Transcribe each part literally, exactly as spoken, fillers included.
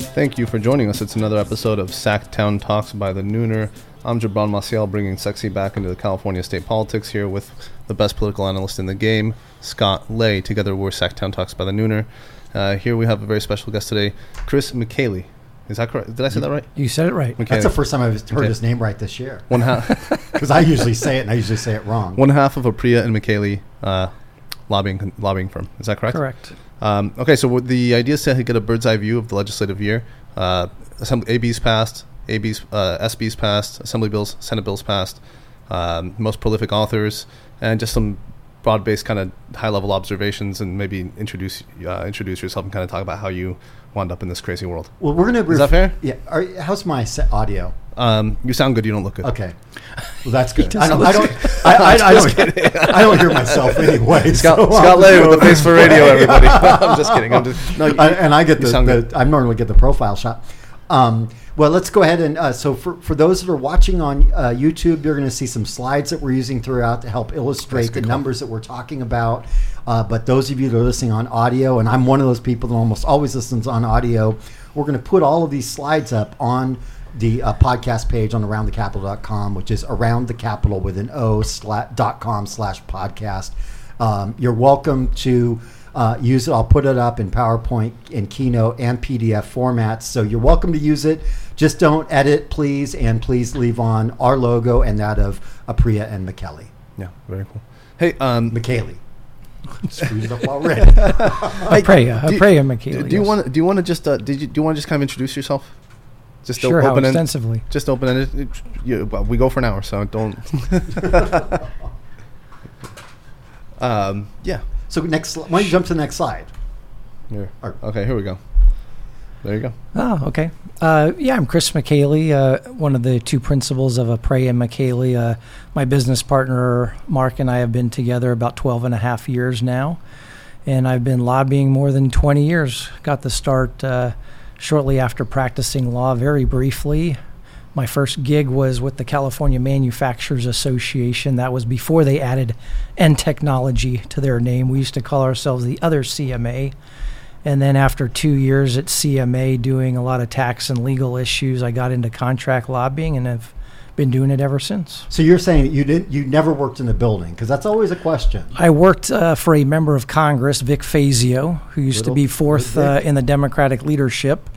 Thank you for joining us. It's another episode of Sacktown Talks by the Nooner. I'm Gibran Maciel, bringing sexy back into the California state politics here with the best political analyst in the game, Scott Lay. Together we're Sacktown Talks by the Nooner. Uh, here we have a very special guest today, Chris McKaylee. Is that correct? Did I say that right? You said it right. McKaylee. That's the first time I've heard okay. his name right this year. One half, because I usually say it and I usually say it wrong. One half of a Priya and McKaylee uh, lobbying lobbying firm. Is that correct? Correct. Um, okay, so the idea is to get a bird's eye view of the legislative year. Uh, Assembly, A B's passed, A B's, uh, S B's passed, Assembly bills, Senate bills passed, um, most prolific authors, and just some broad-based kind of high-level observations, and maybe introduce uh, introduce yourself and kind of talk about how you wound up in this crazy world. Well, we're gonna. Is that fair? Yeah. Are, how's my set audio? Um, you sound good. You don't look good. Okay. Well, that's good. doesn't I don't. look I don't. I, I, I don't. I don't hear myself anyway. Scott, so Scott I'll Lay just with the go- face for radio, everybody. I'm just kidding. I'm just no. You, I, and I get you the, sound the good. I normally get the profile shot. Um, well, let's go ahead and uh, so for, for those that are watching on uh, YouTube, you're going to see some slides that we're using throughout to help illustrate the good call. numbers that we're talking about. Uh, but those of you that are listening on audio, and I'm one of those people that almost always listens on audio, we're going to put all of these slides up on the uh, podcast page on around the capital dot com, which is around the capital with an O sla- dot com slash podcast. Um, you're welcome to uh, use it. I'll put it up in PowerPoint and Keynote and P D F formats. So you're welcome to use it. Just don't edit, please. And please leave on our logo and that of Apriya and McKelly. Yeah, very cool. Hey, um, McKaylee. Screwed it up already. I pray, I do you- pray, McKaylee. do, do you yes. want do you want to just uh, did you do you want to just kind of introduce yourself? Just Sure, how open end, extensively? just open ended. You, well, we go for an hour, so don't. um, yeah. So next, why don't you jump to the next slide? Here. Or- Okay, here we go. There you go. Oh, okay. Uh, yeah, I'm Chris McKaylee, uh, one of the two principals of Apriya and McKaylee. Uh, my business partner, Mark, and I have been together about twelve and a half years now. And I've been lobbying more than twenty years. Got the start uh, shortly after practicing law, very briefly. My first gig was with the California Manufacturers Association. That was before they added N Technology to their name. We used to call ourselves the other C M A. And then after two years at C M A doing a lot of tax and legal issues, I got into contract lobbying and have been doing it ever since. So you're saying that you didn't, you never worked in the building, because that's always a question. I worked uh, for a member of Congress, Vic Fazio, who used Little- to be fourth little uh, Vic. in the Democratic leadership.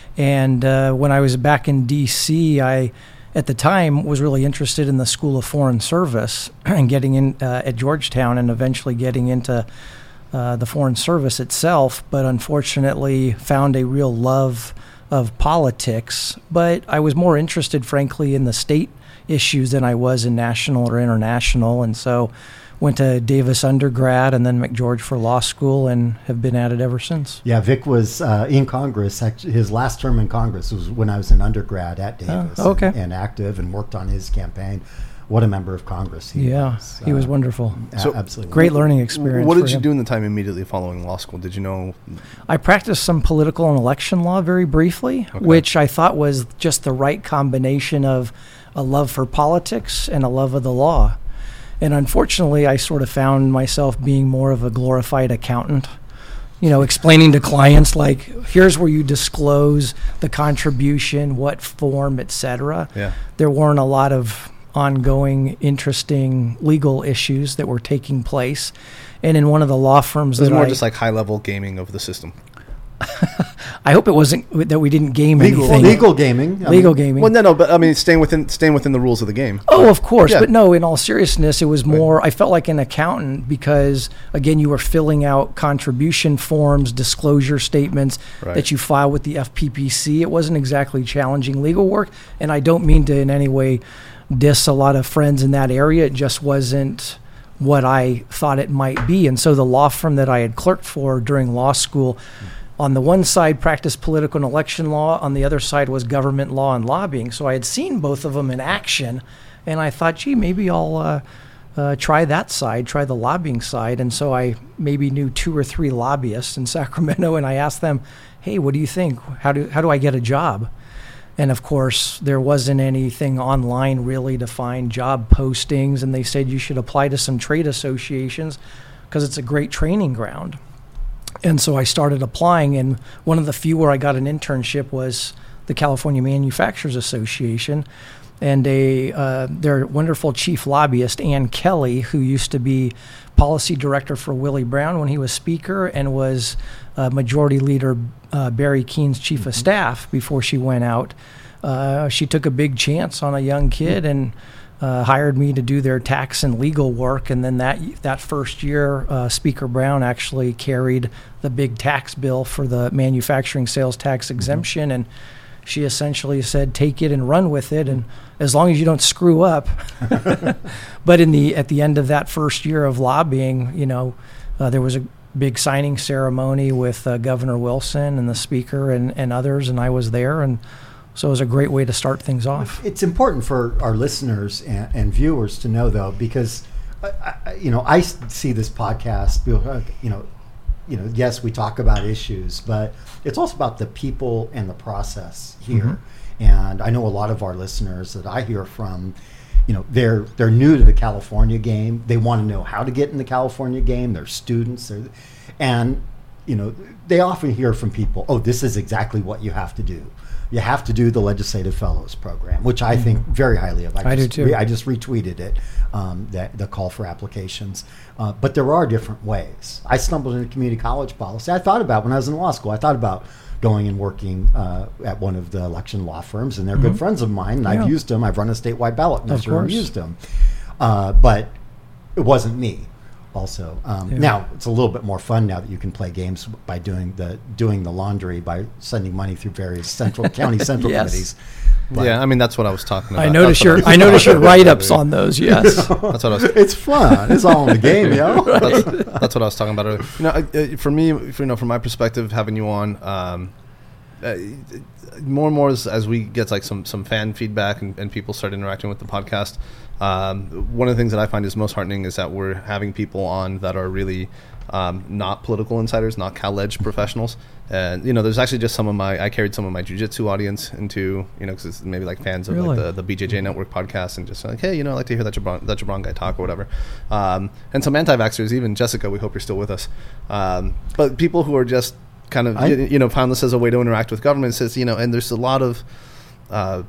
And uh, when I was back in D C, I, at the time, was really interested in the School of Foreign Service and getting in uh, at Georgetown and eventually getting into uh, the Foreign Service itself, but unfortunately found a real love of politics. But I was more interested, frankly, in the state issues than I was in national or international. And so went to Davis undergrad and then McGeorge for law school and have been at it ever since. Yeah, Vic was uh, in Congress. Actually, his last term in Congress was when I was an undergrad at Davis. Oh, okay. and, and active and worked on his campaign. What a member of Congress he Yeah, was. he was Uh, wonderful. a- So- absolutely. Great learning experience. What for did you him. do in the time immediately following law school? Did you know? I practiced some political and election law very briefly, Okay. which I thought was just the right combination of a love for politics and a love of the law. And unfortunately, I sort of found myself being more of a glorified accountant, you know, explaining to clients, like, here's where you disclose the contribution, what form, et cetera. Yeah. There weren't a lot of ongoing, interesting legal issues that were taking place. And in one of the law firms It was that more I, just like high level gaming of the system. I hope it wasn't that we didn't game legal, anything. legal gaming. I Legal mean, gaming. Well, no, no, but I mean, staying within staying within the rules of the game. Oh, of course. Yeah. But no, in all seriousness, it was more, I felt like an accountant because, again, you were filling out contribution forms, disclosure statements Right. that you file with the F P P C. It wasn't exactly challenging legal work. And I don't mean to in any way diss a lot of friends in that area. It just wasn't what I thought it might be. And so the law firm that I had clerked for during law school, on the one side practiced political and election law, on the other side was government law and lobbying. So I had seen both of them in action, and I thought, gee, maybe I'll uh, uh, try that side, try the lobbying side. And so I maybe knew two or three lobbyists in Sacramento, and I asked them, hey, what do you think? How do how do I get a job? And of course, there wasn't anything online really to find job postings, and they said you should apply to some trade associations because it's a great training ground. And so I started applying, and one of the few where I got an internship was the California Manufacturers Association. And a uh, their wonderful chief lobbyist, Ann Kelly, who used to be policy director for Willie Brown when he was speaker, and was uh, Majority Leader uh, Barry Keene's chief mm-hmm. of staff before she went out. Uh, she took a big chance on a young kid and uh, hired me to do their tax and legal work. And then that that first year, uh, Speaker Brown actually carried the big tax bill for the manufacturing sales tax exemption, and she essentially said, take it and run with it, and as long as you don't screw up. But in the at the end of that first year of lobbying, you know, uh, there was a big signing ceremony with uh, Governor Wilson and the speaker and, and others, and I was there, and so it was a great way to start things off. It's important for our listeners and, and viewers to know, though, because, uh, I, you know, I see this podcast, you know, you know, yes, we talk about issues, but it's also about the people and the process here. Mm-hmm. And I know a lot of our listeners that I hear from, you know, they're they're new to the California game. They want to know how to get in the California game. They're students, they're, and you know, they often hear from people, "Oh, this is exactly what you have to do. You have to do the Legislative Fellows program," which I mm-hmm. think very highly of. I, I just, do too. I just retweeted it, um, that the call for applications. Uh, but there are different ways. I stumbled into community college policy. I thought about when I was in law school. I thought about going and working uh, at one of the election law firms, and they're mm-hmm. good friends of mine. And yeah. I've used them. I've run a statewide ballot measure and used them. Uh, but it wasn't me. Also, um, yeah. now it's a little bit more fun now that you can play games by doing the doing the laundry by sending money through various central county central yes. committees. But yeah, I mean that's what I was talking about. I noticed your I, I noticed your write-ups on those. Yes, that's what I was. It's fun. It's all in the game, yo. Right. That's, that's what I was talking about earlier. You know, uh, for me, if, you know, from my perspective, having you on, um, uh, more and more as, as we get like some some fan feedback and, and people start interacting with the podcast. Um, one of the things that I find is most heartening is that we're having people on that are really um, not political insiders, not Cal-Edge professionals. And, you know, there's actually just some of my, I carried some of my jiu-jitsu audience into, you know, because it's maybe like fans of really? like the, the B J J Network podcast and just like, hey, you know, I like to hear that Jabron, that Jabron guy talk or whatever. Um, and some anti-vaxxers, even Jessica, we hope you're still with us. Um, but people who are just kind of, I, you, you know, found this as a way to interact with government says, you know, and there's a lot of uh,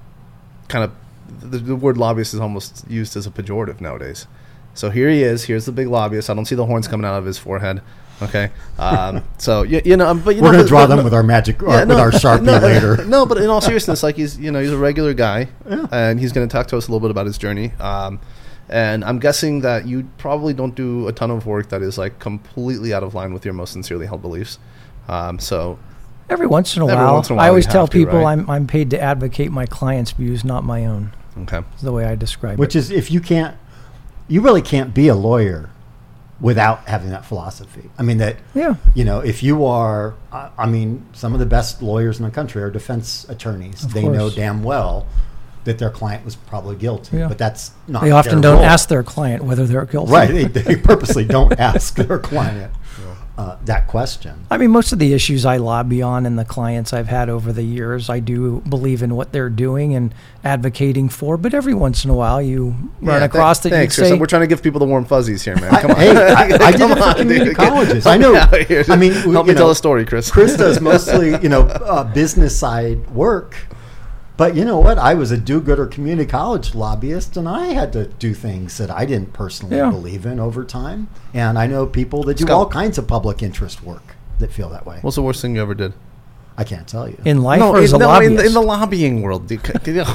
kind of, The, the word lobbyist is almost used as a pejorative nowadays. So here he is. Here's the big lobbyist. I don't see the horns coming out of his forehead. Okay. Um, so you, you know, but you we're know, going to draw but, them with our magic, yeah, uh, no, with our Sharpie no, later. No, but in all seriousness, like he's, you know, he's a regular guy, yeah. and he's going to talk to us a little bit about his journey. Um, and I'm guessing that you probably don't do a ton of work that is like completely out of line with your most sincerely held beliefs. Um, so. Every once in a Every while, once in a while I always you tell have to, people right? I'm I'm paid to advocate my clients' views, not my own. Okay. Is the way I describe Which it. is, if you can't, you really can't be a lawyer without having that philosophy. I mean, that, yeah. you know, if you are, I, I mean, some of the best lawyers in the country are defense attorneys. Of they course. know damn well that their client was probably guilty, Yeah. but that's not They often their don't role. ask their client whether they're guilty. Right. They, they purposely don't ask their client uh, that question. I mean, most of the issues I lobby on and the clients I've had over the years, I do believe in what they're doing and advocating for. But every once in a while, you run Yeah, across th- that you thanks, say, Chris. We're trying to give people the warm fuzzies here, man. Come I, on. hey, I, I did Come it for on, community dude. colleges. Help I know. me out here. I mean, help you me tell know, a story, Chris. Chris does mostly, you know, uh, business side work. But you know what? I was a do-gooder community college lobbyist, and I had to do things that I didn't personally Yeah. believe in over time. And I know people that do Scott. all kinds of public interest work that feel that way. What's the worst thing you ever did? I can't tell you. in life No, or as in, a no in, lobbyist? in the lobbying world. Dude, you know,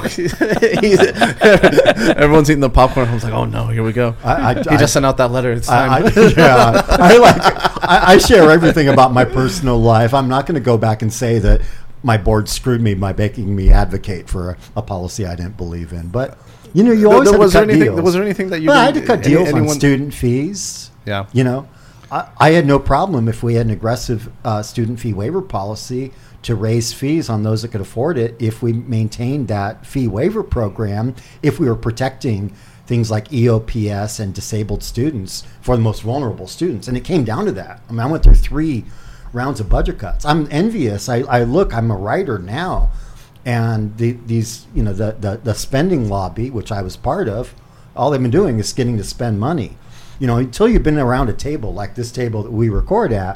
everyone's eating the popcorn. I was like, oh no, here we go. I, I, he I, just sent out that letter. It's time. I, I, yeah, I like. I, I share everything about my personal life. I'm not going to go back and say that my board screwed me by making me advocate for a, a policy I didn't believe in. But you know, you always there, had was to there cut anything? deals. Was there anything that you? Well, I had didn't- to cut any- deals on anyone- student fees. Yeah. You know, I, I had no problem if we had an aggressive uh, student fee waiver policy to raise fees on those that could afford it if we maintained that fee waiver program, if we were protecting things like E O P S and disabled students for the most vulnerable students. And it came down to that. I mean, I went through three rounds of budget cuts. I'm envious. I, I look, I'm a writer now. And the, these, you know, the, the, the spending lobby, which I was part of, all they've been doing is getting to spend money. You know, until you've been around a table like this table that we record at,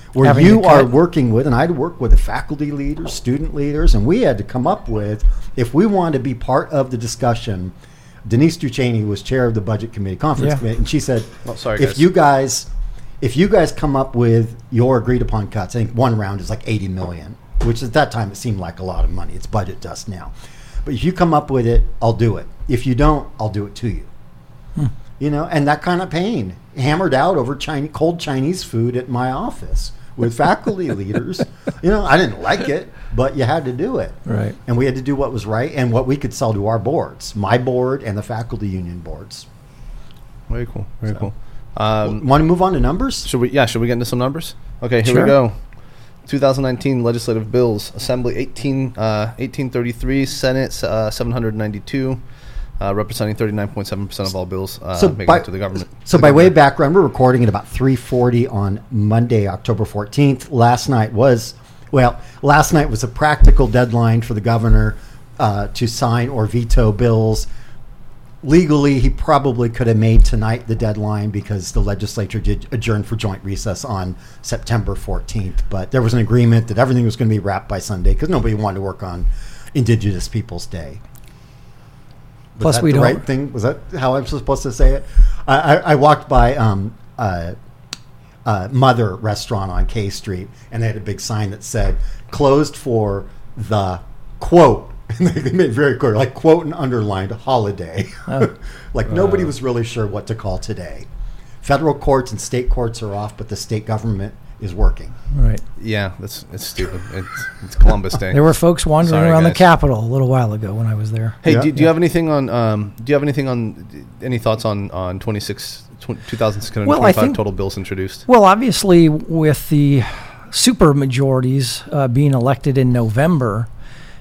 where Having you to are cut. working with, and I'd work with the faculty leaders, student leaders, and we had to come up with, if we wanted to be part of the discussion. Denise Ducheney was chair of the budget committee, conference Yeah. committee, and she said, Oh, sorry, if guys. you guys, if you guys come up with your agreed upon cuts, I think one round is like eighty million, which at that time it seemed like a lot of money. It's budget dust now. But if you come up with it, I'll do it. If you don't, I'll do it to you. Hmm. You know, and that kind of pain hammered out over Chinese, cold Chinese food at my office with faculty leaders. You know, I didn't like it, but you had to do it. Right. And we had to do what was right and what we could sell to our boards, my board and the faculty union boards. Very cool. Very So. cool. Um, Want to move on to numbers? Should we? Yeah. Should we get into some numbers? Okay. Here Sure. we go. twenty nineteen legislative bills. Assembly eighteen, uh, eighteen thirty-three. Senate uh, seven hundred ninety-two. Uh, representing thirty-nine point seven percent of all bills uh, So making by- it to the government. So to the by way government. of background, we're recording at about three forty on Monday, October fourteenth. Last night was, well, last night was a practical deadline for the governor uh, to sign or veto bills. Legally, he probably could have made tonight the deadline because the legislature did adjourn for joint recess on September fourteenth. But there was an agreement that everything was going to be wrapped by Sunday because nobody wanted to work on Indigenous Peoples Day. Was Plus that we the don't- right thing? Was that how I'm supposed to say it? I, I, I walked by um, uh, uh, Mother Restaurant on K Street, and they had a big sign that said "closed for the quote." And they made it very clear, like quote and underlined holiday. Oh. Like nobody was really sure what to call today. Federal courts and state courts are off, but the state government is working. Right. Yeah, that's it's stupid. It's, it's Columbus Day. There were folks wandering Sorry, around the guys. Capitol a little while ago when I was there. Hey, Yeah. do, do you have anything on? Um, do you have anything on? Any thoughts on on twenty-six, twenty, two thousand six hundred Well, I twenty-five think- total bills introduced? Well, obviously, with the super majorities uh, being elected in November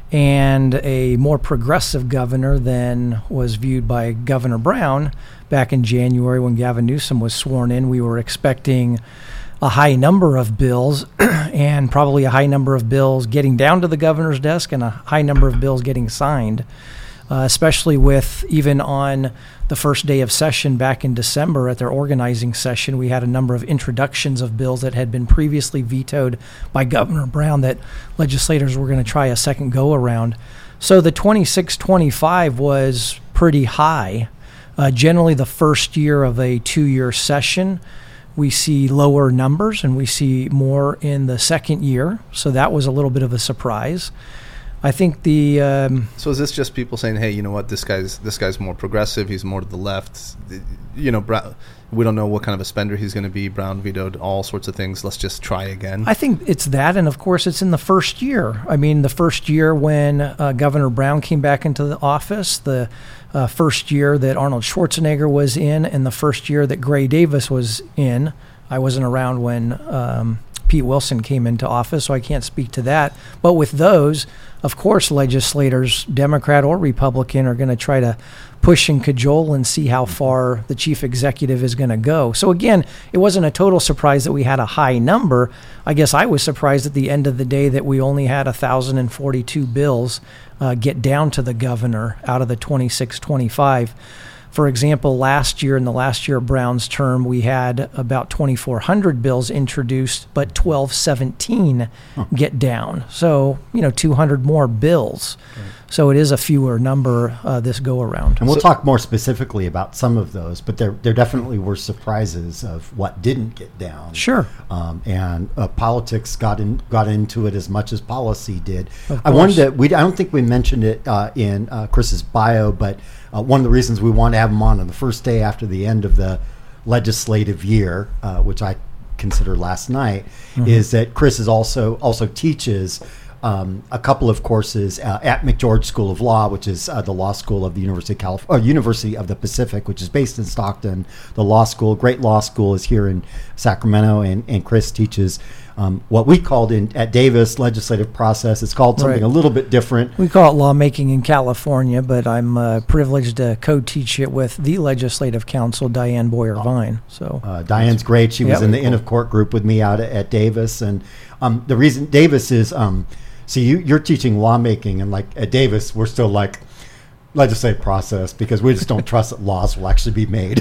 and a more progressive governor than was viewed by Governor Brown back in January when Gavin Newsom was sworn in, we were expecting a high number of bills and probably a high number of bills getting down to the governor's desk and a high number of bills getting signed. Uh, especially with even on the first day of session back in December at their organizing session, we had a number of introductions of bills that had been previously vetoed by Governor Brown that legislators were going to try a second go around. So the twenty-six twenty-five was pretty high. Uh, generally, the first year of a two-year session, we see lower numbers and we see more in the second year. So that was a little bit of a surprise. I think the um, So is this just people saying, "Hey, you know what? This guy's this guy's more progressive. He's more to the left. You know, Brown, we don't know what kind of a spender he's going to be. Brown vetoed all sorts of things. Let's just try again." I think it's that, and of course, it's in the first year. I mean, the first year when uh, Governor Brown came back into the office, the uh, first year that Arnold Schwarzenegger was in, and the first year that Gray Davis was in. I wasn't around when um, Pete Wilson came into office, so I can't speak to that. But with those, of course, legislators, Democrat or Republican, are going to try to push and cajole and see how far the chief executive is going to go. So again, it wasn't a total surprise that we had a high number. I guess I was surprised at the end of the day that we only had one thousand forty-two bills uh, get down to the governor out of the twenty-six twenty-five. For example, last year, in the last year of Brown's term, we had about twenty-four hundred bills introduced, but twelve seventeen huh. get down. So, you know, two hundred more bills. Right. So it is a fewer number uh, this go around. And we'll so, talk more specifically about some of those, but there there definitely were surprises of what didn't get down. Sure. Um, and uh, politics got in got into it as much as policy did. Of I wanted course. to. We I don't think we mentioned it uh, in uh, Chris's bio, but uh, one of the reasons we wanted to have him on on the first day after the end of the legislative year, uh, which I consider last night, mm-hmm. is that Chris is also also teaches. Um, a couple of courses uh, at McGeorge School of Law, which is uh, the law school of the University of California, or University of the Pacific, which is based in Stockton. The law school, great law school, is here in Sacramento, and, and Chris teaches um, what we called in at Davis legislative process. It's called something Right. a little bit different. We call it lawmaking in California, but I'm uh, privileged to co-teach it with the Legislative Counsel, Diane Boyer-Vine. So Uh, Diane's great. She Yep. was in the Inn of Court group with me out at, at Davis, and um, the reason Davis is. Um, See, you, you're teaching lawmaking, and like at Davis, we're still like, legislative process because we just don't trust that laws will actually be made.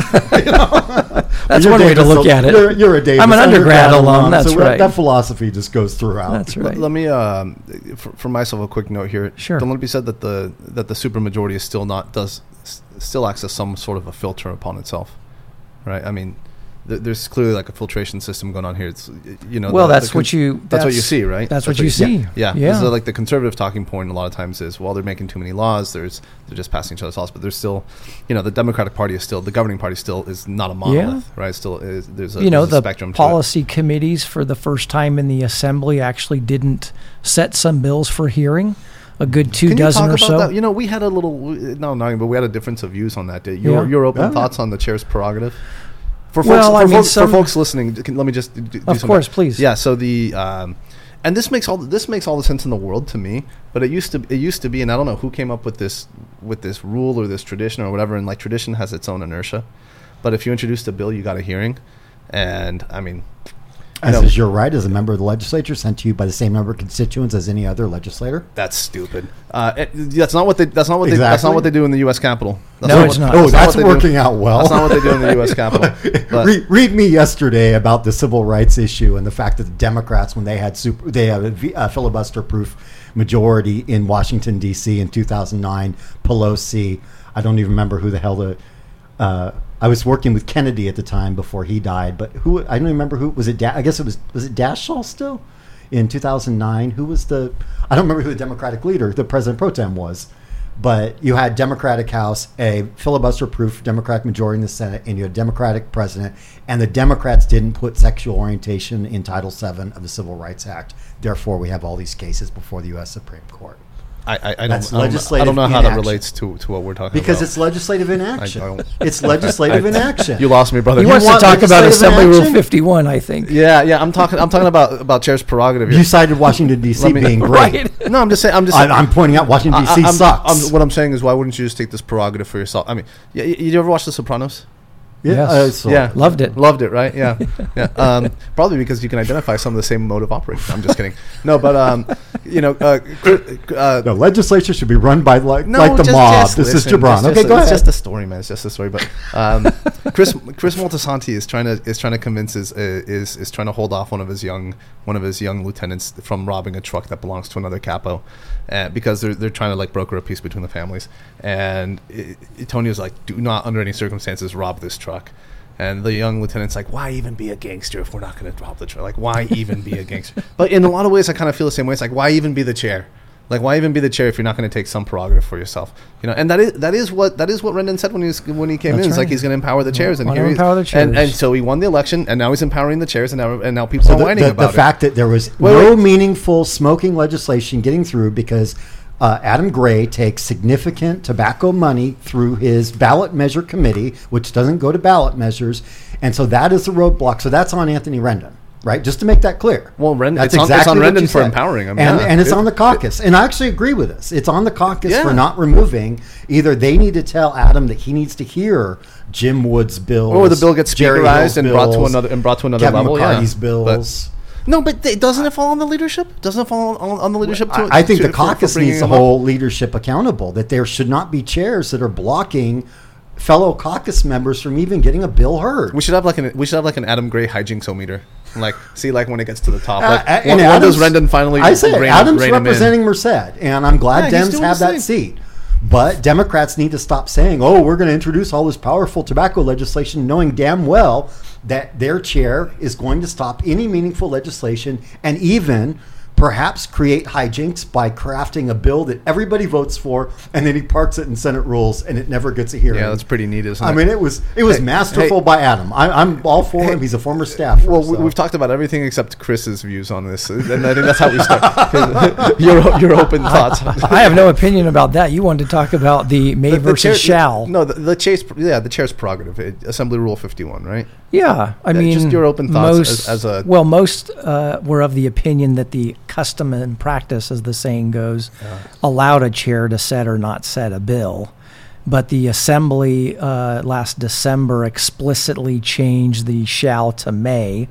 That's You're one way to Davis, look at it. You're, you're a Davis I'm an undergrad alum, that's so right. That philosophy just goes throughout. That's right. Let, let me, um, for, for myself, a quick note here. Sure. Don't let it be said that the that the supermajority is still not does s- still acts as some sort of a filter upon itself, right? I mean, th- there's clearly like a filtration system going on here. It's you know. Well, the, that's the con- what you. That's, what you see, right? That's, what you see. Yeah, Yeah. This is like the conservative talking point a lot of times is, well, they're making too many laws. There's they're just passing each other's laws, but there's still, you know, the Democratic Party is still the governing party still is not a monolith, right? Still is there's a you know there's a the spectrum to it. policy committees for the first time in the assembly actually didn't set some bills for hearing. A good two Can dozen you or talk about so. that? You know, we had a little no, no, but we had a difference of views on that. Day. Your Yeah. your open Yeah. thoughts on the chair's prerogative. For folks, Well, for, I mean, folks some- for folks listening, can, let me just do, do Of some- course, please. Yeah. So the um, and this makes all this makes all the sense in the world to me. But it used to it used to be, and I don't know who came up with this with this rule or this tradition or whatever. And like tradition has its own inertia. But if you introduced a bill, you got a hearing, and I mean. As No. is your right as a member of the legislature sent to you by the same number of constituents as any other legislator. That's stupid. Uh, it, that's not what they. That's not what they. That's Exactly. not what they do in the U S Capitol. That's No, what- it's not. Oh, not that's what they do. working out well. That's not what they do in the U S Capitol. But read, read me yesterday about the civil rights issue and the fact that the Democrats, when they had super, they had a v- uh, filibuster-proof majority in Washington D C in two thousand nine. Pelosi, I don't even remember who the hell the. Uh, I was working with Kennedy at the time before he died, but who I don't even remember who was it. Da- I guess it was was it Daschle still in two thousand nine. Who was the? I don't remember who the Democratic leader, the president pro tem was. But you had Democratic House, a filibuster-proof Democratic majority in the Senate, and you had Democratic president. And the Democrats didn't put sexual orientation in Title seven of the Civil Rights Act. Therefore, we have all these cases before the U S Supreme Court. I, I, I don't. That's I don't, legislative I don't know how that inaction. relates to, to what we're talking Because about. it's legislative inaction. I don't- It's legislative I- inaction. You lost me, brother. He You wants to want talk about legislative Assembly Rule inaction? fifty-one, I think. yeah, yeah. I'm talking. I'm talking about about chair's prerogative here. You cited Washington, D C Let me- being great. Right. No, I'm just saying. I'm just. I, Saying, I'm pointing out Washington, D C I- I'm- sucks. I'm- what I'm saying is, why wouldn't you just take this prerogative for yourself? I mean, yeah. You, you ever watch The Sopranos? yeah, Yes. uh, so- Yeah, Loved it. Loved it, right? Yeah, yeah. Um, probably because you can identify some of the same mode of operation. I'm just kidding. No, but um, you know, uh, cri- uh, The legislature should be run by like, No, like the just- mob. just this listen, is Gibran. just- Okay, just- go it's ahead. just a story, man. It's just a story. But um, Chris Chris Moltisanti is trying to is trying to convince his uh, is is trying to hold off one of his young one of his young lieutenants from robbing a truck that belongs to another capo, uh, because they're they're trying to like broker a peace between the families. And it, it, Tony was like, "Do not under any circumstances rob this truck." And the young lieutenant's like, why even be a gangster if we're not going to drop the truck? Like, why even be a gangster? But in a lot of ways, I kind of feel the same way. It's like, why even be the chair? Like, why even be the chair if you're not going to take some prerogative for yourself? You know, and that is that is what that is what Rendon said when he was, when he came That's in. It's right. like he's going to empower the chairs, and Wanna here he is. empower the And, and chairs. so he won the election, and now he's empowering the chairs, and now and now people So are the, whining the, about the it. fact that there was Wait, no wait. meaningful smoking legislation getting through because uh, Adam Gray takes significant tobacco money through his ballot measure committee, which doesn't go to ballot measures, and so that is the roadblock. So that's on Anthony Rendon, right? Just to make that clear. Well, Ren- that's it's on- it's on what Rendon you for said. empowering him, and, yeah. and it's It- on the caucus. And I actually agree with this. It's on the caucus Yeah. for not removing. Either they need to tell Adam that he needs to hear Jim Wood's bills, or the bill gets Jerry speakerized Hill's and brought to bills, another and brought to another Kevin level. McCarthy's yeah. bills. But, no, but th- doesn't it fall on the leadership? Doesn't it fall on, on the leadership? To, I, I think to, the for- for caucus bringing needs to him up? hold leadership accountable, that there should not be chairs that are blocking fellow caucus members from even getting a bill heard. We should have like an we should have like an Adam Gray hijinks-o-meter. Like, see, like when it gets to the top, like Uh, when, and when does Adams- Rendon finally? I say rein, Adams rein him in? representing Merced, and I'm glad Yeah, he's Dems doing have the that same. seat. But Democrats need to stop saying, "Oh, we're going to introduce all this powerful tobacco legislation," knowing damn well that their chair is going to stop any meaningful legislation and even perhaps create hijinks by crafting a bill that everybody votes for, and then he parks it in Senate rules, and it never gets a hearing. Yeah, that's pretty neat, isn't I it? mean, it was it was Hey, masterful hey. by Adam. I, I'm all for him. He's a former staffer. Well, we, so. we've talked about everything except Chris's views on this, and I think that's how we start. 'Cause your your open thoughts. I have no opinion about that. You wanted to talk about the may The- the versus chair- shall. No, the, the chair's yeah, the chair's prerogative. It, Assembly Rule fifty-one, right? Yeah, I Yeah, mean, just your open thoughts most, as- as a- well, most uh, were of the opinion that the custom and practice, as the saying goes, allowed a chair to set or not set a bill. But the Assembly uh, last December explicitly changed the shall to may,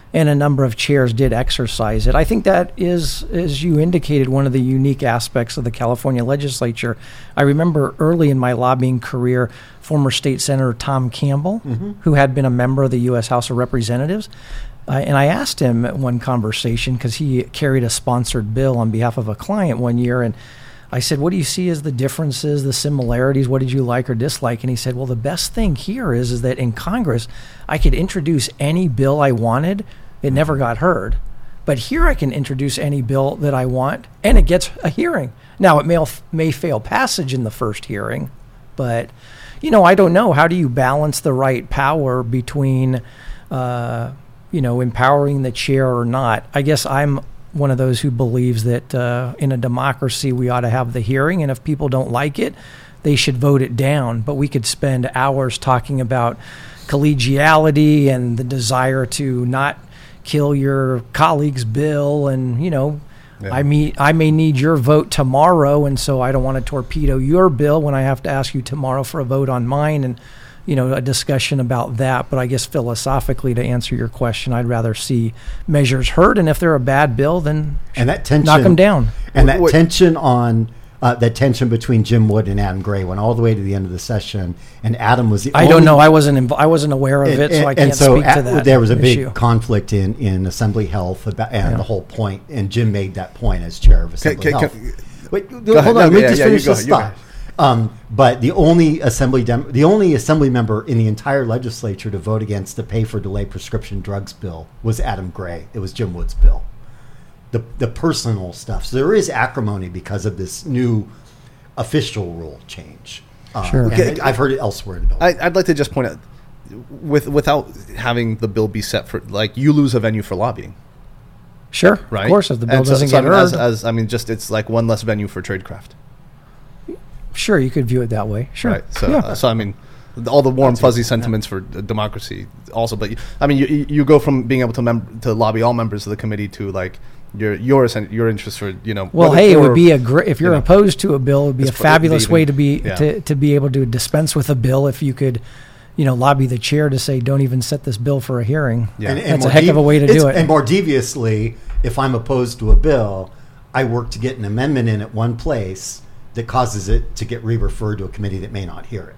and a number of chairs did exercise it. I think that is, as you indicated, one of the unique aspects of the California legislature. I remember early in my lobbying career, former State Senator Tom Campbell, mm-hmm. who had been a member of the U S House of Representatives, uh, and I asked him at one conversation, because he carried a sponsored bill on behalf of a client one year, and I said, what do you see as the differences, the similarities? What did you like or dislike? And he said, well, the best thing here is, is that in Congress, I could introduce any bill I wanted. It never got heard. But here I can introduce any bill that I want, and it gets a hearing. Now, it may, may fail passage in the first hearing, but, you know, I don't know. How do you balance the right power between, uh, you know, empowering the chair or not? I guess I'm one of those who believes that uh, in a democracy we ought to have the hearing, and if people don't like it, they should vote it down. But we could spend hours talking about collegiality and the desire to not kill your colleague's bill, and you know, yeah. I mean, I may need your vote tomorrow, and so I don't want to torpedo your bill when I have to ask you tomorrow for a vote on mine, and you know, a discussion about that. But I guess philosophically, to answer your question, I'd rather see measures heard, and if they're a bad bill, then and that tension, knock them down. And that Wait. tension on uh, that tension between Jim Wood and Adam Gray went all the way to the end of the session, and Adam was the I only, don't know. I wasn't inv- I wasn't aware of and, it, so I can't and so speak at, to that. There was a issue. big conflict in, in Assembly Health about, and yeah. the whole point, and Jim made that point as chair of Assembly can, Health. Can, Wait, hold ahead. on. No, Let me yeah, just yeah, finish go, this thought. Um, but the only assembly dem- the only assembly member in the entire legislature to vote against the pay for delay prescription drugs bill was Adam Gray. It was Jim Wood's bill. The the personal stuff. So there is acrimony because of this new official rule change. Um, Sure. Okay. I've heard it elsewhere in the bill. I, I'd like to just point out, with without having the bill be set for, like, you lose a venue for lobbying. Sure, right? of course, if the bill and doesn't so, so get I mean, heard. as, as I mean, just it's like one less venue for tradecraft. Sure, you could view it that way. Sure. Right. So, yeah. uh, so I mean, all the warm, fuzzy sentiments for uh, democracy also. But, you, I mean, you you go from being able to mem- to lobby all members of the committee to, like, your your your interest for, you know. Well, whether, hey, it or, would be a great, if you're you know, opposed to a bill, it would be a fabulous even, way to be yeah. to, to be able to dispense with a bill if you could, you know, lobby the chair to say, don't even set this bill for a hearing. Yeah. And, and That's a more heck dev- of a way to it's- do it. And more deviously, if I'm opposed to a bill, I work to get an amendment in at one place that causes it to get re-referred to a committee that may not hear it.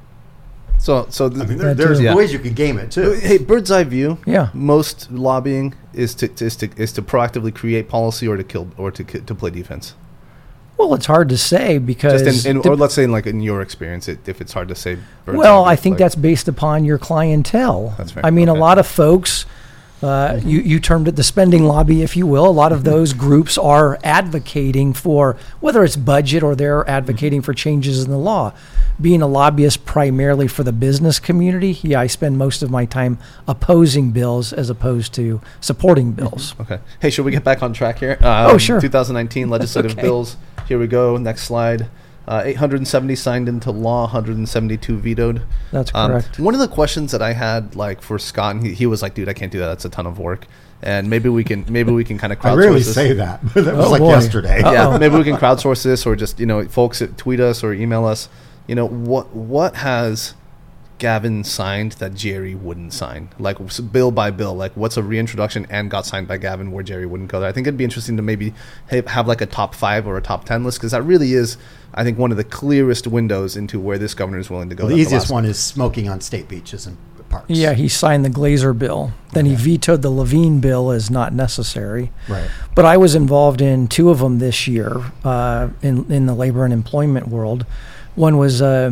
So, so th- I mean, there, That there's too. Yeah. ways you can game it too. Hey, bird's eye view. Yeah. Most lobbying is to, to is to is to proactively create policy or to kill or to ki- to play defense. Well, it's hard to say because Just in, in, the- or let's say, in, like, in your experience, it, if it's hard to say. Bird's well, eye I view, think like, that's based upon your clientele. That's fair. I mean, Okay. a lot of folks, uh, you, you termed it the spending lobby, if you will. A lot of those groups are advocating for, whether it's budget or they're advocating for changes in the law. Being a lobbyist primarily for the business community, yeah, I spend most of my time opposing bills as opposed to supporting bills. Okay. Hey, should we get back on track here? Um, Oh, sure. twenty nineteen legislative Okay. bills. Here we go. Next slide. Uh, eight hundred seventy signed into law, one hundred seventy-two vetoed. That's Um, correct. one of the questions that I had, like, for Scott, and he, he was like, "Dude, I can't do that. That's a ton of work." And maybe we can maybe we can kind of I crowdsource rarely this. say that, but that was Oh, like boy. yesterday. Uh-oh. Yeah, maybe we can crowdsource this, or just, you know, folks that tweet us or email us. You know, what what has Gavin signed that Jerry wouldn't sign? Like, s- bill by bill, like, what's a reintroduction and got signed by Gavin where Jerry wouldn't go there? I think it'd be interesting to maybe ha- have like a top five or a top ten list, because that really is, I think, one of the clearest windows into where this governor is willing to go. Well, the That's easiest last- one is smoking on state beaches and parks. Yeah, he signed the Glazer bill. Then he vetoed the Levine bill as not necessary. Right. But I was involved in two of them this year uh, in in the labor and employment world. One was uh,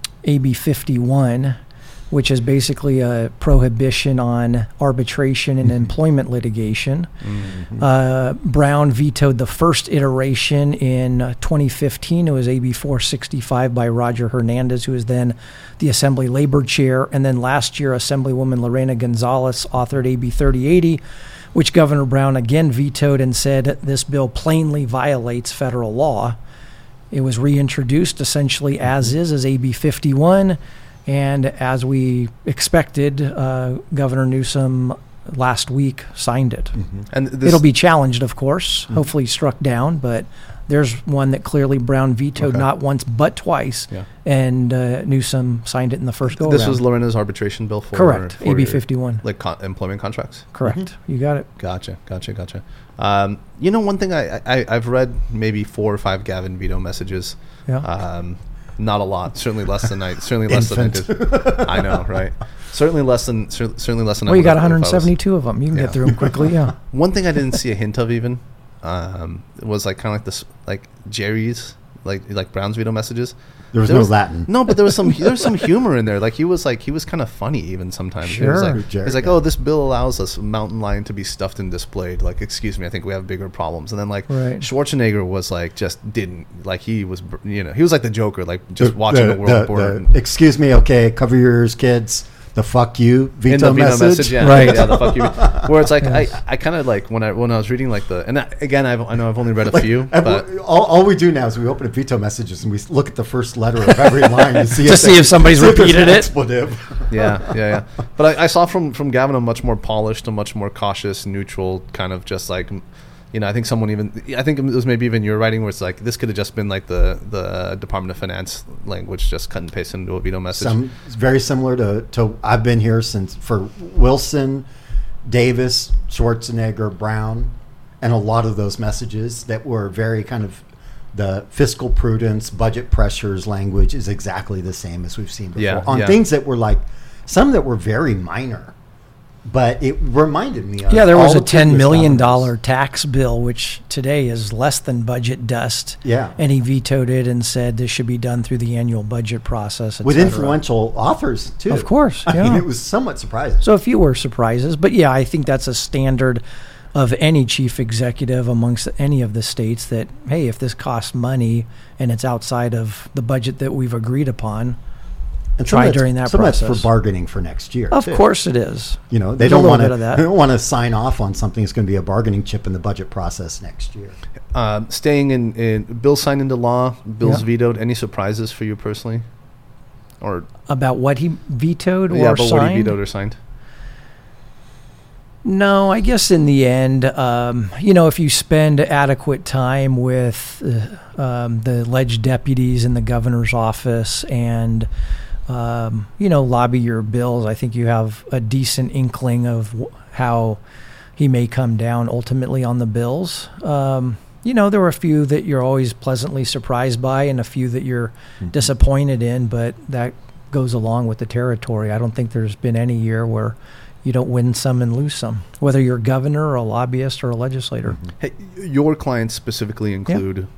A B fifty-one, which is basically a prohibition on arbitration and employment litigation. Mhm. Uh, Brown vetoed the first iteration in uh, twenty fifteen. It was A B four sixty-five by Roger Hernandez, who was then the Assembly Labor Chair. And then last year, Assemblywoman Lorena Gonzalez authored A B thirty eighty, which Governor Brown again vetoed and said this bill plainly violates federal law. It was reintroduced essentially as is, as A B fifty-one. And as we expected, uh, Governor Newsom last week signed it. And this, It'll be challenged, of course, hopefully struck down, but there's one that clearly Brown vetoed Okay. not once but twice, Yeah. and uh, Newsom signed it in the first go This around. was Lorena's arbitration bill for Correct. for A B your, fifty-one. like con- employment contracts. Correct. You got it. Gotcha, gotcha, gotcha. Um, you know, one thing I, I I've read maybe four or five Gavin veto messages. Yeah. Um, not a lot. Certainly less than I. Certainly less than I Infant. did. I know, right? Certainly less than. cer- Certainly less than. I Well, you would got have if I was- one hundred seventy-two of them. You can Yeah. get through them quickly. Yeah. One thing I didn't see a hint of even um, was like kind of like this, like Jerry's, like like Brown's veto messages. There was no Latin. No, but there was some there was some humor in there. Like he was like he was kind of funny even sometimes. He was Sure. like, Jerry, he's like, yeah. oh, this bill allows us mountain lion to be stuffed and displayed. Like, excuse me, I think we have bigger problems. And then like Right. Schwarzenegger was like just didn't like he was you know he was like the Joker, like just The- watching the, the- world the- burn. the, excuse me, okay, cover your ears, kids. The fuck you In veto the veto message. message, yeah, Right. yeah, the fuck you. Where it's like Yes. I, I kind of like when I when I was reading like the and I, again I've, I know I've only read a Like, few, and but we- all, all we do now is we open up veto messages and we s- look at the first letter of every line to see To if see they- if somebody's see if there's repeated an it. Expletive. yeah, yeah, yeah. But I, I saw from from Gavin a much more polished, a much more cautious, neutral kind of just like, you know, I think someone even, I think it was maybe even your writing where it's like this could have just been like the the Department of Finance language, just cut and paste into a veto message. Some it's very similar to, to I've been here since for Wilson, Davis, Schwarzenegger, Brown, and a lot of those messages that were very kind of the fiscal prudence, budget pressures language is exactly the same as we've seen before Yeah, on yeah. things that were like some that were very minor, but it reminded me of Yeah, there was all a the ten previous million governors. dollar tax bill, which today is less than budget dust. Yeah. And he vetoed it and said this should be done through the annual budget process. et with cetera. influential authors too. Of course, I mean yeah. it was somewhat surprising. So a few were surprises, but yeah, I think that's a standard of any chief executive amongst any of the states that, hey, if this costs money and it's outside of the budget that we've agreed upon, And try some of that's- during that some of that's process. for bargaining for next year. of too. course it is. You know, they There's a don't little want bit to. of that. They don't want to sign off on something that's going to be a bargaining chip in the budget process next year. Um, staying in, in bill signed into law, bills Yeah. vetoed. Any surprises for you personally, or About what he vetoed yeah, or but signed? what he vetoed or signed? No, I guess in the end, um, you know, if you spend adequate time with uh, um, the alleged deputies in the governor's office and, um, you know, lobby your bills, I think you have a decent inkling of w- how he may come down ultimately on the bills. Um, you know, there were a few that you're always pleasantly surprised by and a few that you're disappointed in, but that goes along with the territory. I don't think there's been any year where you don't win some and lose some, whether you're a governor or a lobbyist or a legislator. Hey, your clients specifically include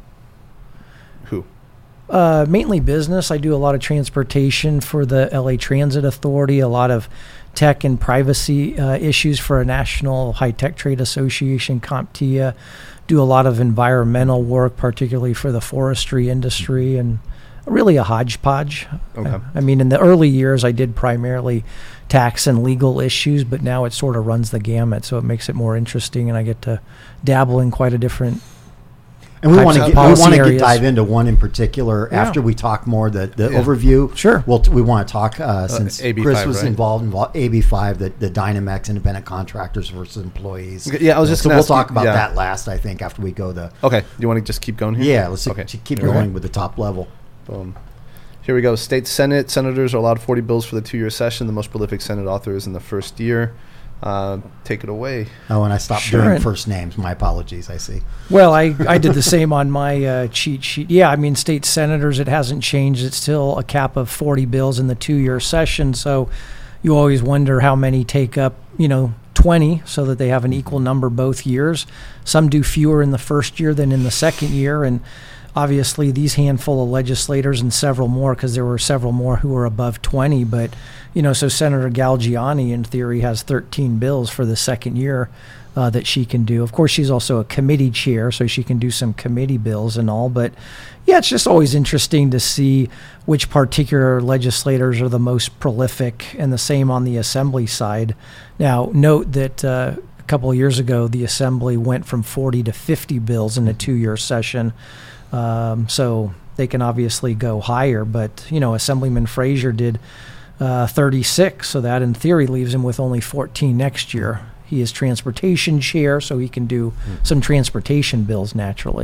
who? Uh, mainly business. I do a lot of transportation for the L A Transit Authority, a lot of tech and privacy uh, issues for a National High Tech Trade Association, CompTIA. Do a lot of environmental work, particularly for the forestry industry, and really a hodgepodge. Okay. I, I mean, in the early years, I did primarily tax and legal issues, but now it sort of runs the gamut, so it makes it more interesting, and I get to dabble in quite a different. And we Types want to of get, we policy want to get areas. dive into one in particular Yeah. after we talk more the, the Yeah. overview. Sure. We'll, we want to talk uh, since A B Chris five, was right? involved in A B five, the, the Dynamex independent contractors versus employees. Okay, yeah, I was just so gonna we'll ask you- talk about yeah. that last. I think after we go the Okay, you want to just keep going here? yeah. Let's Okay. keep- keep Okay. going with the top level. Boom. Here we go. State Senate senators are allowed forty bills for the two-year session. The most prolific Senate author is in the first year. Uh, take it away. Oh, and I stopped Sure. doing first names. My apologies. I see. Well, I, I did the same on my uh, cheat sheet. Yeah, I mean, state senators, it hasn't changed. It's still a cap of forty bills in the two-year session. So you always wonder how many take up, you know, twenty so that they have an equal number both years. Some do fewer in the first year than in the second year. And obviously these handful of legislators and several more, because there were several more who were above twenty. But, you know, so Senator Galgiani, in theory, has thirteen bills for the second year uh, that she can do. Of course, she's also a committee chair, so she can do some committee bills and all. But, yeah, it's just always interesting to see which particular legislators are the most prolific, and the same on the Assembly side. Now, note that uh, a couple of years ago, the Assembly went from forty to fifty bills in a two-year session. Um, so they can obviously go higher, but, you know, Assemblyman Frazier did uh, thirty-six, so that in theory leaves him with only fourteen next year. He is transportation chair, so he can do some transportation bills naturally.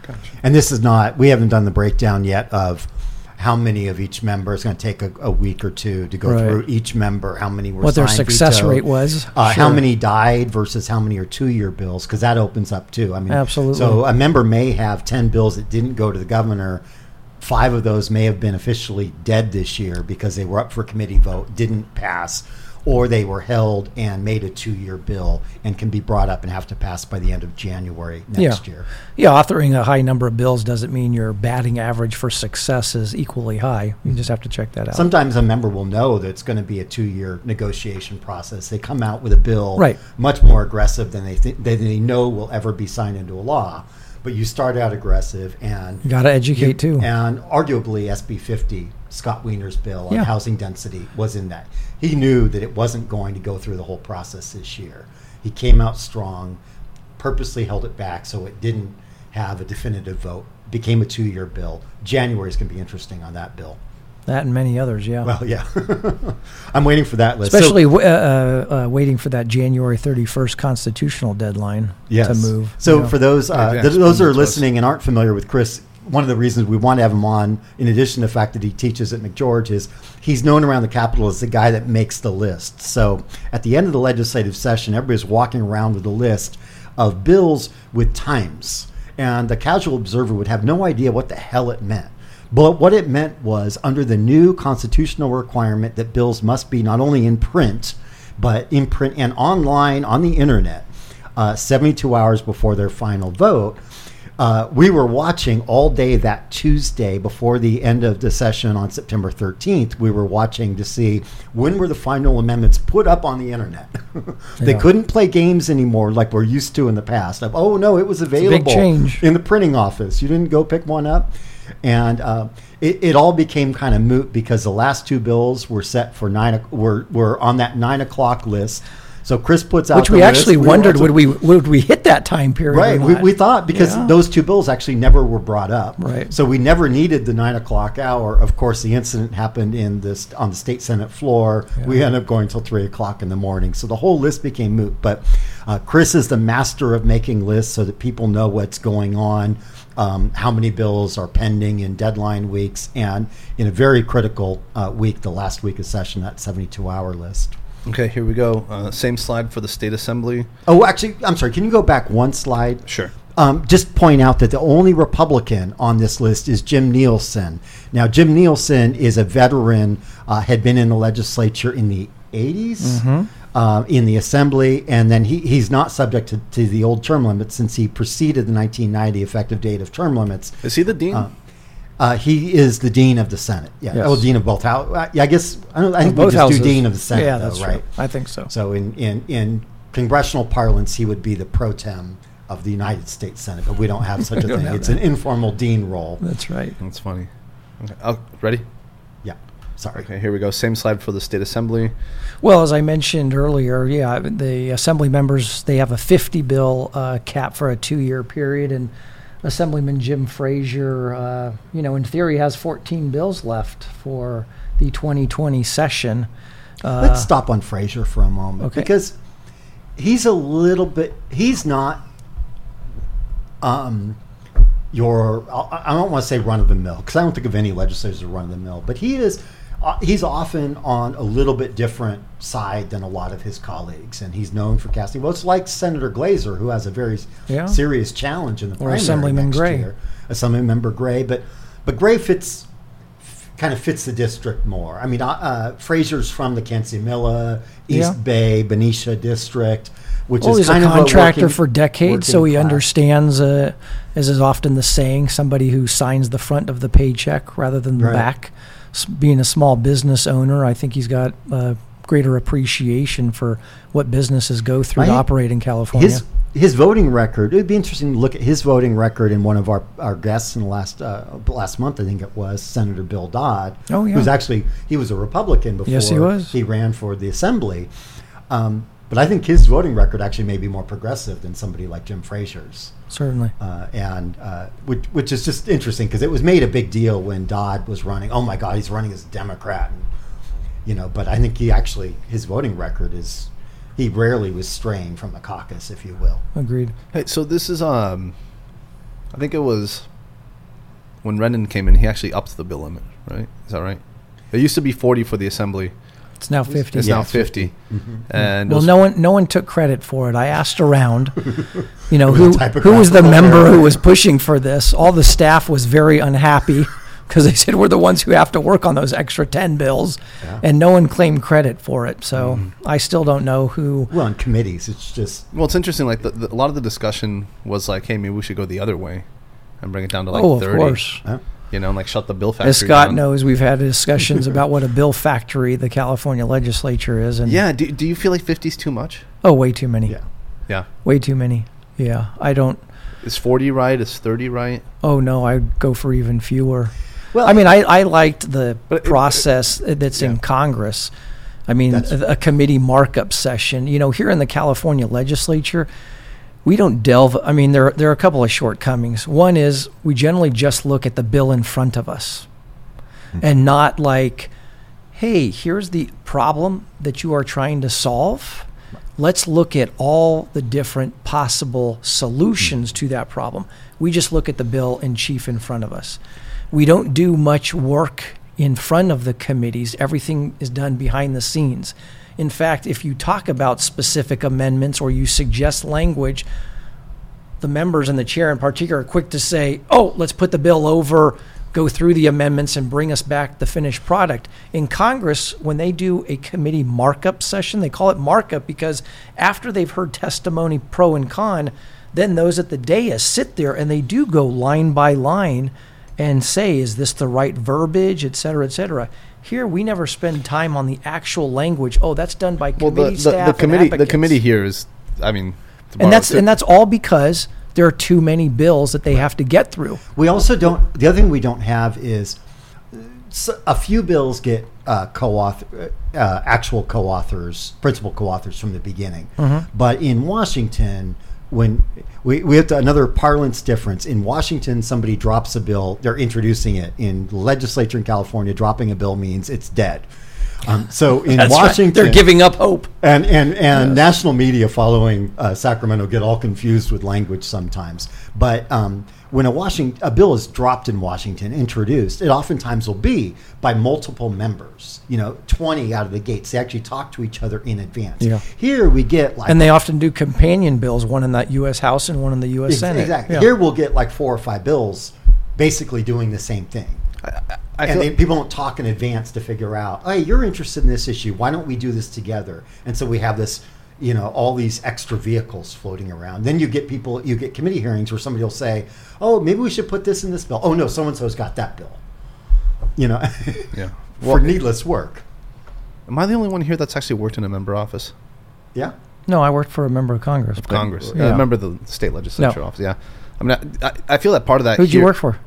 And this is not, we haven't done the breakdown yet of how many of each member. It's going to take a, a week or two to go Right. through each member, how many were What their signed, success vetoed, rate was. uh, how Sure. many died versus how many are two-year bills, because that opens up too. I mean, Absolutely. So a member may have ten bills that didn't go to the governor. Five of those may have been officially dead this year because they were up for committee vote, didn't pass, or they were held and made a two-year bill and can be brought up and have to pass by the end of January next Yeah. year. Yeah, authoring a high number of bills doesn't mean your batting average for success is equally high. You just have to check that out. Sometimes a member will know that it's going to be a two-year negotiation process. They come out with a bill Right. much more aggressive than they th- than they know will ever be signed into a law. But you start out aggressive, and You got to educate too. And arguably, S B fifty, Scott Wiener's bill on Yeah. housing density, was in that. He knew that it wasn't going to go through the whole process this year. He came out strong, purposely held it back so it didn't have a definitive vote. Became a two-year bill. January is going to be interesting on that bill. That and many others, yeah. Well, yeah. I'm waiting for that list. Especially So, w- uh, uh, waiting for that January thirty-first constitutional deadline yes. to move. So you know. for those Yeah, uh, yeah, th- those who are explain that to us. listening and aren't familiar with Chris, one of the reasons we want to have him on, in addition to the fact that he teaches at McGeorge, is he's known around the Capitol as the guy that makes the list. So at the end of the legislative session, everybody's walking around with a list of bills with times. And the casual observer would have no idea what the hell it meant. But what it meant was, under the new constitutional requirement that bills must be not only in print, but in print and online on the internet, uh, seventy-two hours before their final vote, uh, we were watching all day that Tuesday before the end of the session on September thirteenth. We were watching to see when were the final amendments put up on the internet. They Yeah. couldn't play games anymore like we're used to in the past. Of, oh, no, it was available change. in the printing office. You didn't go pick one up. And uh, it, it all became kind of moot because the last two bills were set for nine. o- Were were on that nine o'clock list. So Chris puts out Which the we list. actually were wondered, watching- would we would we hit that time period? Right, or we, not? we thought because Yeah. those two bills actually never were brought up. Right. So we never needed the nine o'clock hour. Of course, the incident happened in this on the state senate floor. We ended up going till three o'clock in the morning. So the whole list became moot. But uh, Chris is the master of making lists so that people know what's going on, um, how many bills are pending in deadline weeks, and in a very critical uh, week, the last week of session, that seventy-two hour list. Okay, here we go. Uh, same slide for the state assembly. Oh, actually, I'm sorry. Can you go back one slide? Sure. Um, just point out that the only Republican on this list is Jim Nielsen. Now, Jim Nielsen is a veteran, uh, had been in the legislature in the eighties, uh, in the assembly, and then he, he's not subject to, to the old term limits since he preceded the nineteen ninety effective date of term limits. Is he the dean? Uh, Uh, he is the dean of the Senate. Yeah, Yes. oh, dean of both houses. Uh, yeah, I guess I, don't, I think we Both just houses. do dean of the Senate, Yeah, though, that's right? true. I think so. So in, in, in congressional parlance, he would be the pro tem of the United States Senate, but we don't have such a We don't thing. have It's that. an informal dean role. That's right. That's funny. Okay. Oh, ready? Yeah, sorry. Okay, here we go. Same slide for the state assembly. Well, as I mentioned earlier, yeah, the assembly members, they have a fifty bill uh, cap for a two-year period, and Assemblyman Jim Frazier, uh, you know, in theory has fourteen bills left for the twenty twenty session. Uh, Let's stop on Frazier for a moment Okay. because he's a little bit. He's not. Um, your I I don't want to say run of the mill because I don't think of any legislators as run of the mill, but he is. Uh, he's often on a little bit different side than a lot of his colleagues, and he's known for casting votes, like Senator Glazer, who has a very s- Yeah. serious challenge in the Or primary Assemblyman next Gray. year. Assemblymember Gray, but but Gray fits kind of fits the district more. I mean, uh, uh, Frazier's from the Kensiamilla, East Yeah. Bay, Benicia district, which Well, is he's a kind of contractor working- for decades, so working he class. understands, uh, as is often the saying, somebody who signs the front of the paycheck rather than the Right. back. S- Being a small business owner, I think he's got uh, greater appreciation for what businesses go through to I- operate in California. His his voting record. It would be interesting to look at his voting record in one of our, our guests in the last uh, last month. I think it was Senator Bill Dodd. Oh, yeah. Who's actually he was a Republican before Yes, he was. he ran for the assembly. Um, but I think his voting record actually may be more progressive than somebody like Jim Frazier's. Certainly. Uh, and uh, which, which is just interesting because it was made a big deal when Dodd was running. Oh my God, he's running as a Democrat, and, you know. But I think he actually his voting record is he rarely was straying from the caucus, if you will. Agreed. Hey, so this is um, I think it was when Rennan came in, he actually upped the bill limit, right? Is that right? It used to be forty for the assembly. It's now fifty. It's Yeah, now it's fifty. Mm-hmm. And it Well, was- no one, no one took credit for it. I asked around, you know, With who, a who was the typographical member error. who was pushing for this. All the staff was very unhappy because they said we're the ones who have to work on those extra ten bills, Yeah. and no one claimed credit for it. So Mm. I still don't know who. Well, in committees, it's just Well, it's interesting. Like the, the, a lot of the discussion was like, "Hey, maybe we should go the other way and bring it down to like oh, of thirty." course. uh, You know, and like shut the bill factory As Scott down. knows, we've had discussions about what a bill factory the California legislature is, and Yeah. Do, do you feel like fifty is too much? oh, way too many, yeah. Yeah. way too many. Yeah, I don't. Is forty right? Is thirty right? Oh no, I'd go for even fewer. Well, I mean, I, I liked the But it- process that's in yeah. Congress. I mean, That's- a, a committee markup session. You know, here in the California legislature, we don't delve. I mean, there there are a couple of shortcomings. One is we generally just look at the bill in front of us, and not like, hey, here's the problem that you are trying to solve. Let's look at all the different possible solutions to that problem. We just look at the bill in chief in front of us. We don't do much work in front of the committees. Everything is done behind the scenes. In fact, if you talk about specific amendments or you suggest language, the members and the chair in particular are quick to say, oh, let's put the bill over, go through the amendments and bring us back the finished product. In Congress, when they do a committee markup session, they call it markup because after they've heard testimony pro and con, then those at the dais sit there and they do go line by line and say, is this the right verbiage, et cetera, et cetera. Here, we never spend time on the actual language. Oh, that's done by Well, committee the, the, staff the and committee the advocates. committee here is, I mean, to and borrow- that's and that's all because there are too many bills that they have to get through. We also don't. The other thing we don't have is so a few bills get uh, co-author, uh, actual co-authors, principal co-authors from the beginning. But in Washington, when we, we have to, another parlance difference. In Washington, somebody drops a bill, they're introducing it. In the legislature in California, dropping a bill means it's dead. Um, so in That's right. Washington, They're giving up hope. and and and national media following uh, Sacramento get all confused with language sometimes. But um, when a Washington a bill is dropped in Washington, introduced, it oftentimes will be by multiple members. You know, twenty out of the gates. They actually talk to each other in advance. Yeah. Here we get like And they often do companion bills, one in the U S House and one in the U S Ex- Senate. exactly. Yeah. Here we'll get like four or five bills, basically doing the same thing. I and feel, they, people don't talk in advance to figure out, hey, you're interested in this issue. Why don't we do this together? And so we have this, you know, all these extra vehicles floating around. Then you get people, you get committee hearings where somebody will say, oh, maybe we should put this in this bill. Oh, no, so-and-so's got that bill. You know, yeah. for Well, needless work. am I the only one here that's actually worked in a member office Yeah. No, I worked for a member of Congress. of but- Congress? Yeah. I remember the state legislature No. office. Yeah. I mean, I, I feel that part of that. Who'd you here- work for?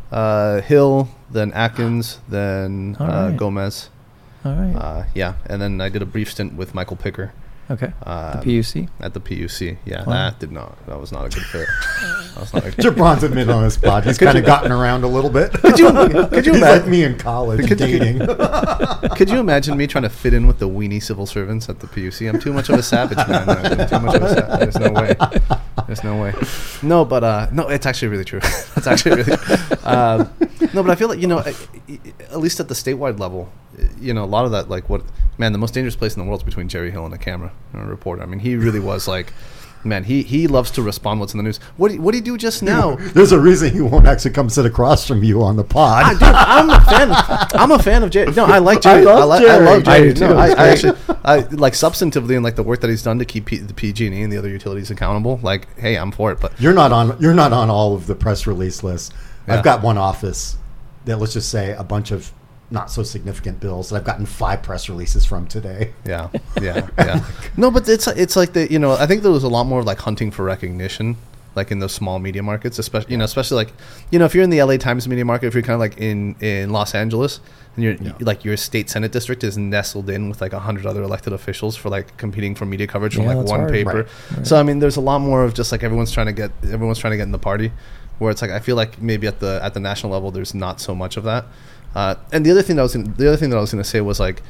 Uh, Hill, then Atkins, then All uh, right. Gomez. All right. Uh, yeah, and then I did a brief stint with Michael Picker okay. uh, The P U C. at the P U C. Yeah, Wow. that did not. That was not a good fit. That was not a Jabron's admitted on this pod. He's kind of gotten around a little bit. Could you, could you He's imagine? like me in college, Could you- dating. Could you imagine me trying to fit in with the weenie civil servants at the P U C? I'm too much of a savage, man. I'm too much of a sa- There's no way. There's no way. No, but uh, no, it's actually really true. That's actually really. Um, no, but I feel like you know, at, at least at the statewide level, you know, a lot of that, like what, man, the most dangerous place in the world is between Jerry Hill and a camera and a reporter. I mean, he really was like. Man, he, he loves to respond what's in the news. What what did he do just now? There's a reason he won't actually come sit across from you on the pod. I, dude, I'm a fan. I'm a fan of Jerry. No, I like Jerry. I love li- Jerry. I love I Jerry. do no, too. I, It's I great. actually, I like substantively and like the work that he's done to keep P, the P G and E and the other utilities accountable. Like, hey, I'm for it. But You're not on. You're not on all of the press release lists. Yeah. I've got one office that, let's just say, a bunch of not so significant bills that I've gotten five press releases from today. yeah, yeah, yeah. No, but it's it's like the you know I think there was a lot more like hunting for recognition. Like in those small media markets, especially you know, especially like you know, if you're in the L A Times media market, if you're kind of like in, in Los Angeles, and you're Yeah. like your state senate district is nestled in with like a hundred other elected officials for like competing for media coverage from Yeah, like that's one hard. paper. Right. So I mean, there's a lot more of just like everyone's trying to get everyone's trying to get in the party, where it's like I feel like maybe at the at the national level, there's not so much of that. Uh, and the other thing that I was gonna, the other thing that I was going to say was like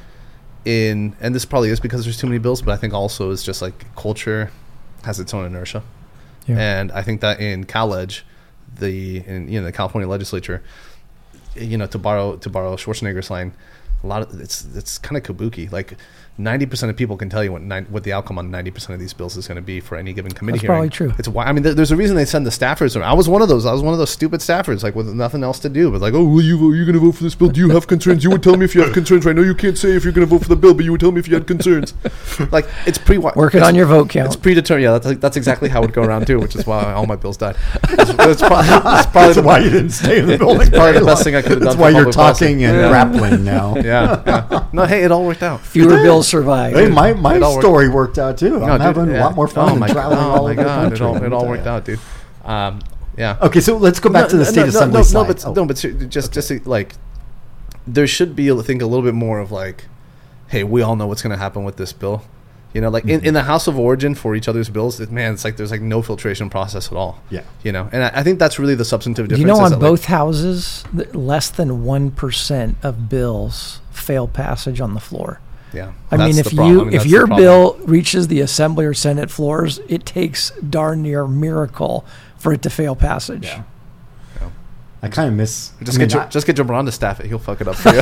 in and this probably is because there's too many bills, but I think also is just like culture has its own inertia. Yeah. And I think that in college, the in, you know the California legislature, you know, to borrow to borrow Schwarzenegger's line, a lot of it's it's kind of kabuki. Like ninety percent of people can tell you what nine, what the outcome on ninety percent of these bills is going to be for any given committee That's hearing. probably true. It's why I mean, there, there's a reason they send the staffers around. I was one of those. I was one of those stupid staffers, like with nothing else to do. But like, oh, will you are you going to vote for this bill? Do you have concerns? You would tell me if you have concerns. I know you can't say if you're going to vote for the bill, but you would tell me if you had concerns. Like it's pre working on your vote count. It's predetermined. Yeah, that's that's exactly how it would go around too, which is why all my bills died. It's, it's probably, it's probably That's the, why you didn't stay in the building. It's probably the best thing I could have done. That's for why you're public policy. talking and Yeah. grappling now. Yeah, yeah. No, hey, it all worked out. Fewer bills survive. Hey, my, my It all worked- story worked out too. I'm No, dude, having yeah. a lot more fun Oh than my, traveling oh all my over the God, country. it all, it all Yeah. worked out, dude. Um, yeah. Okay, so let's go back to the state no, assembly no, no, side. No, but, Oh. no, but ser- just, just like, there should be, I think, a little bit more of like, hey, we all know what's going to happen with this bill. You know, like Mm-hmm. in, in the House of Origin for each other's bills, it, man, it's like there's like no filtration process at all. Yeah. You know, and I, I think that's really the substantive difference. You know, is on that, like, both houses, th- less than one percent of bills fail passage on the floor. yeah. I that's mean, the if problem. you I mean, if that's your the problem. bill reaches the Assembly or Senate floors, it takes darn near miracle for it to fail passage. Yeah. I kind of miss. Just I mean, get your, I- just get Jabron to staff it. He'll fuck it up for you.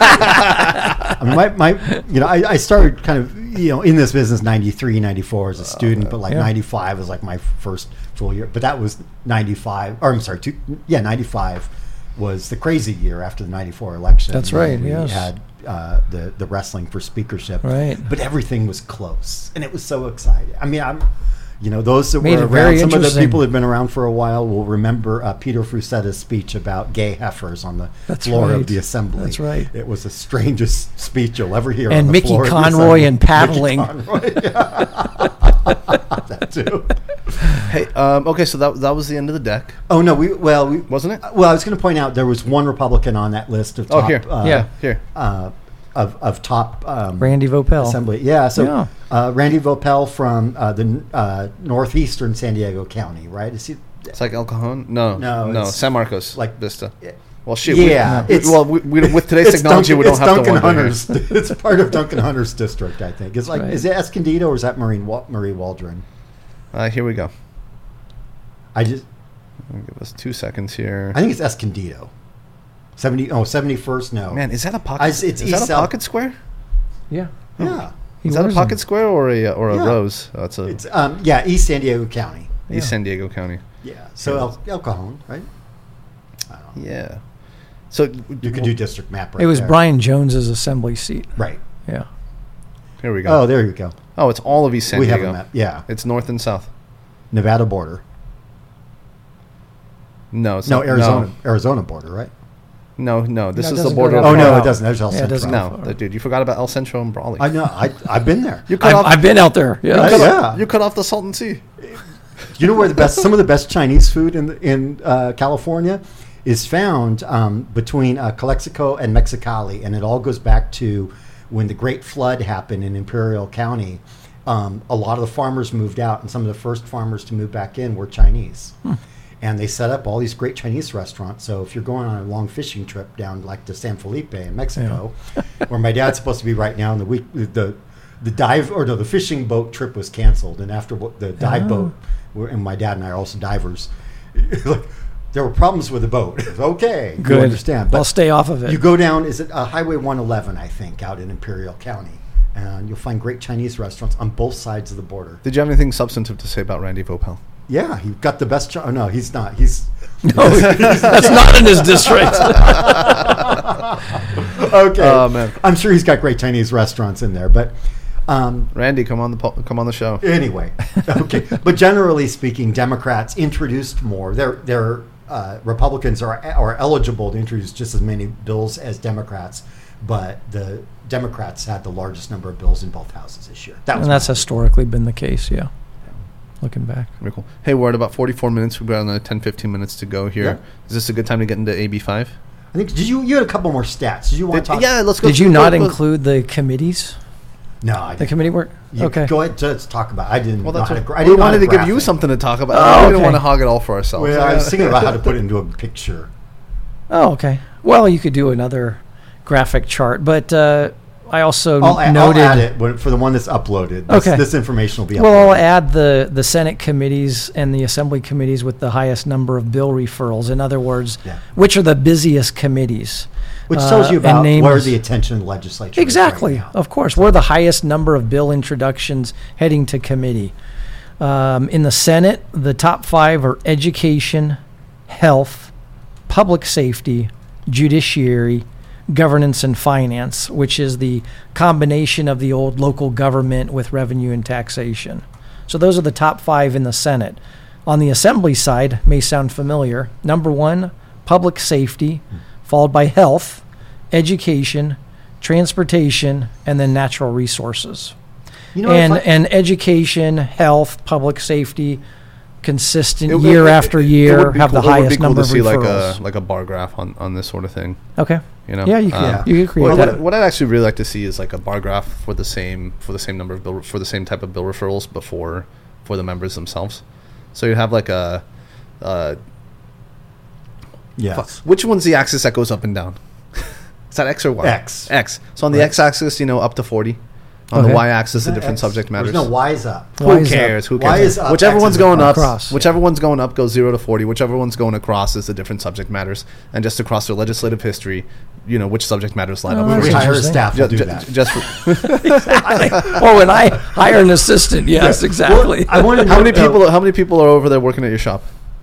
I mean, my, my, you know, I, I started kind of, you know, in this business ninety-three, ninety-four as a student, but like Yeah. ninety-five was like my first full year. But that was ninety-five, or I'm sorry, two, yeah, ninety-five was the crazy year after the ninety-four election. That's You know, right, We yes. had uh, the the wrestling for speakership, Right. But everything was close, and it was so exciting. I mean, I'm. You know, those that Made were it very around, some of the interesting. people who've been around for a while will remember uh, Peter Frusetta's speech about gay heifers on the That's floor right. of the assembly. That's right. It was the strangest speech you'll ever hear. And on the Mickey floor of the Conroy assembly. and paddling. Mickey Conroy, yeah. That too. Hey, um, okay, so that that was the end of the deck, Oh no, we well we wasn't it? well I was going to point out there was one Republican on that list of Oh, top, here, uh, Yeah. here. uh, of of top um, Randy Vopel. assembly. Yeah, so Yeah. Uh, Randy Vopel from uh, the uh, northeastern San Diego County, right? Is he? It's like El Cajon. No, No, no, it's San Marcos, like- like Vista. Yeah. Well, shit. Yeah, we, it's- well, we, we, with today's It's technology, Duncan, we don't it's have Duncan to wonder. Hunter's. It's part of Duncan Hunter's district, I think. It's like, Right. is it Escondido or is that Marie Wa- Marie Waldron? Uh, here we go. I just, Give us two seconds here. I think it's Escondido. Seventy. Oh, seventy-first. No, Man, is that a pocket? I- it's is east that a south. pocket square? Yeah. Yeah, He Is that a wears pocket them. square or a or a Yeah. rose? Oh, it's a it's um yeah East San Diego County. East Yeah. San Diego County. Yeah, so El, El Cajon, right? I don't know. Yeah. So You could do district map right It was there. Brian Jones's assembly seat. Right. Yeah. Here we go. Oh, there you go. Oh, it's all of East San we Diego. have a map. Yeah, It's north and south. Nevada border. No, it's No, not, Arizona. Arizona border, right? No, no, no. This No, it is the doesn't border. go of that Oh no, far. it doesn't. There's El Yeah, it doesn't Centro. go No, far. the, dude, you forgot about El Centro and Brawley. I know. I I've been there. You cut I've, off. I've been out there. you, Yeah. cut Yeah. off you cut off the Salton Sea. You know where the best, some of the best Chinese food in in uh, California is found um, between uh, Calexico and Mexicali, and it all goes back to when the Great Flood happened in Imperial County. Um, a lot of the farmers moved out, and some of the first farmers to move back in were Chinese. And they set up all these great Chinese restaurants. So if you're going on a long fishing trip down like to San Felipe in Mexico, where my dad's supposed to be right now, and the week the the dive or no the fishing boat trip was canceled, and after what- the dive Oh. boat, were- and my dad and I are also divers. Like, there were problems with the boat. Okay, Good. you understand. I'll stay off of it. You go down, is it uh, Highway one eleven, I think, out in Imperial County, and you'll find great Chinese restaurants on both sides of the border. Did you have anything substantive to say about Randy Vopel? Yeah, he got the best. Chi- oh no, he's not. He's No, that's not in his district. okay. Oh, man. I'm sure he's got great Chinese restaurants in there, but. Um, Randy, come on the po- come on the show. Anyway, okay. But generally speaking, Democrats introduced more. Their their uh, Republicans are are eligible to introduce just as many bills as Democrats, but the Democrats had the largest number of bills in both houses this year. That was And that's my- historically been the case, yeah. Looking back. Very cool. Hey, we're at about forty-four minutes. We've got another ten, fifteen minutes to go here. Yeah. Is this a good time to get into A B five? I think. Did you you had a couple more stats? Did you want to talk? Yeah, let's go. Did you through- not go- go- include the committees? No, I The didn't. committee work? You- Okay. Go ahead. Let's talk about. It. I didn't. Well, know that's how to what, gra- I we didn't know how wanted to give graph you it. something to talk about. Oh, we didn't okay. want to hog it all for ourselves. Well, I was thinking about how to put it into a picture. Oh, okay. Well, you could do another graphic chart, but uh, I also I'll, add- noted. I'll add it when- for the one that's uploaded. This, Okay. This information will be uploaded. Well, I'll add the, the Senate committees and the Assembly committees with the highest number of bill referrals. In other words, Yeah. which are the busiest committees. Which tells you Uh, and about names- where the attention of the legislature is right Exactly, now. of course. We're the highest number of bill introductions heading to committee. Um, in the Senate, the top five are education, health, public safety, judiciary, governance, and finance, which is the combination of the old local government with revenue and taxation. So those are the top five in the Senate. On the Assembly side, may sound familiar. Number one, public safety, followed by health, education, transportation, and then natural resources. You know, and if I- and education, health, public safety, consistent It- year it- after it year would be have cool- the it would be highest cool number to of see like referrals. a like a bar graph on, on this sort of thing. Okay. You know, Yeah, you can Um, you can create What, that. what, what I'd actually really like to see is like a bar graph for the same for the same number of bill for the same type of bill referrals before for the members themselves. So you have like a uh, yes. fu- which one's the axis that goes up and down? Is that X or Y? X. X. So on the Right. X-axis, you know, up to forty. On Okay. the Y-axis, the Is that different X? subject matters. There's no Y's up. Who Y is up. cares? Who Y cares? is up, Whichever X one's is going up, across. whichever one's going up goes zero to forty. Whichever one's going across is the different subject matters, and just across their legislative history, you know, which subject matters line Oh, up. that's first. Retire interesting. staff will Ju- do ju- that. Just for, Oh, when I hire an assistant, yes, exactly. Well, I want to how many people? How many people are over there working at your shop?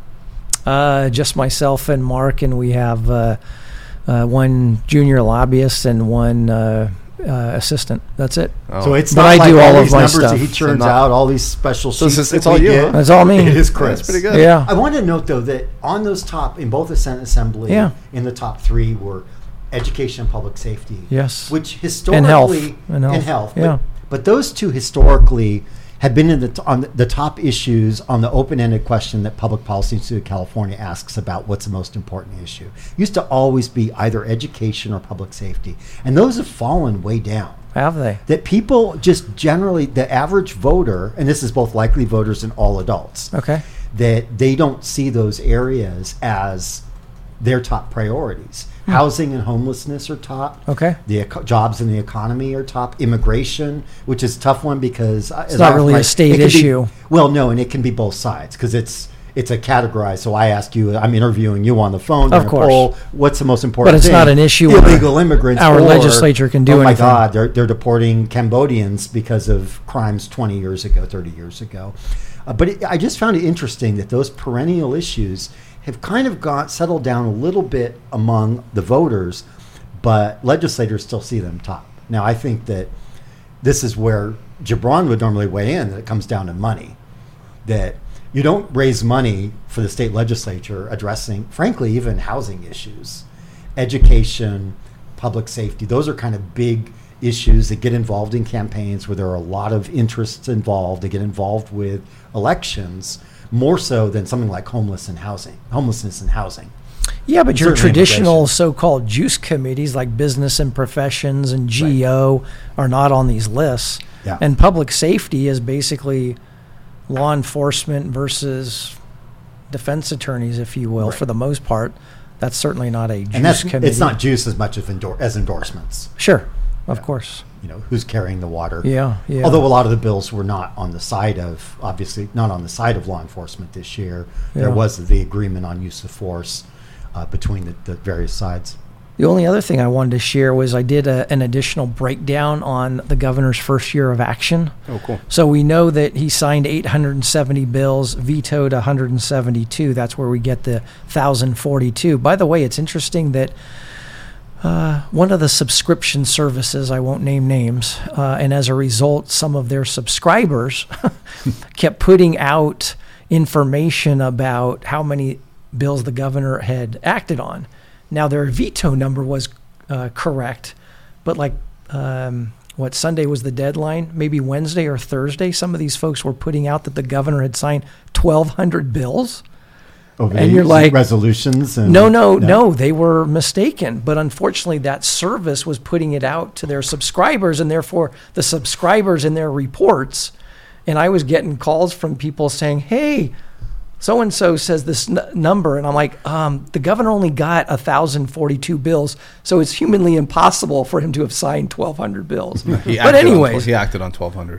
Uh, just myself and Mark, and we have uh, uh, one junior lobbyist and one uh, uh, assistant. That's it. Oh. So it's But not I like do all of these my numbers stuff. that he So churns not- out, all these special So sheets. it's- that it's all we you, get. huh? That's all me. It is Yeah, Chris. that's pretty good. Yeah. I wanted to note though that on those top, in both the Senate Assembly, Yeah. in the top three were education and public safety. Yes. Which historically And health. And health. and health, but, Yeah. but those two historically have been in the t- on the top issues on the open-ended question that Public Policy Institute of California asks about what's the most important issue. Used to always be either education or public safety, and those have fallen way down. Have they? That people just generally, the average voter, and this is both likely voters and all adults, Okay. that they don't see those areas as their top priorities. Housing and homelessness are top. Okay. The eco- jobs in the economy are top. Immigration, which is a tough one because uh, It's not really a state issue. Well, no, and it can be both sides because it's it's a categorized. So I ask you, I'm interviewing you on the phone. Of during a course. poll, what's the most important? But it's thing? not an issue where Illegal immigrants. our or, legislature can do oh my anything. God, they're they're deporting Cambodians because of crimes twenty years ago, thirty years ago. Uh, but it, I just found it interesting that those perennial issues have kind of got settled down a little bit among the voters, but legislators still see them top. Now, I think that this is where Gibran would normally weigh in, that it comes down to money. That you don't raise money for the state legislature addressing, frankly, even housing issues, education, public safety. Those are kind of big issues that get involved in campaigns where there are a lot of interests involved. They get involved with elections more so than something like homeless and housing, homelessness and housing. Yeah, but your Certainly traditional immigration. so-called juice committees like business and professions and G O are not on these lists. Yeah. And public safety is basically law enforcement versus defense attorneys, if you will, Right. for the most part. That's certainly not a juice And that's committee. it's not juice as much as, endor- as endorsements. Sure, of Yeah. course. You know, who's carrying the water. Yeah, yeah. Although a lot of the bills were not on the side of, obviously, not on the side of law enforcement this year. There Yeah. was the agreement on use of force uh, between the, the various sides. The only other thing I wanted to share was I did a, an additional breakdown on the governor's first year of action. Oh, cool. So we know that he signed eight hundred seventy bills, vetoed one hundred seventy-two. That's where we get the one thousand forty-two. By the way, it's interesting that uh, one of the subscription services, I won't name names, uh, and as a result, some of their subscribers kept putting out information about how many bills the governor had acted on. Now, their veto number was uh, correct, but like um, what Sunday was the deadline, maybe Wednesday or Thursday, some of these folks were putting out that the governor had signed twelve hundred bills. Over And the you're like, resolutions and No, no, no, they were mistaken. But unfortunately, that service was putting it out to their subscribers, and therefore the subscribers in their reports. And I was getting calls from people saying, hey, so and so says this n- number, and I'm like, um, the governor only got one thousand forty-two bills, so it's humanly impossible for him to have signed twelve hundred bills. He But acted anyways, on, he acted on twelve hundred.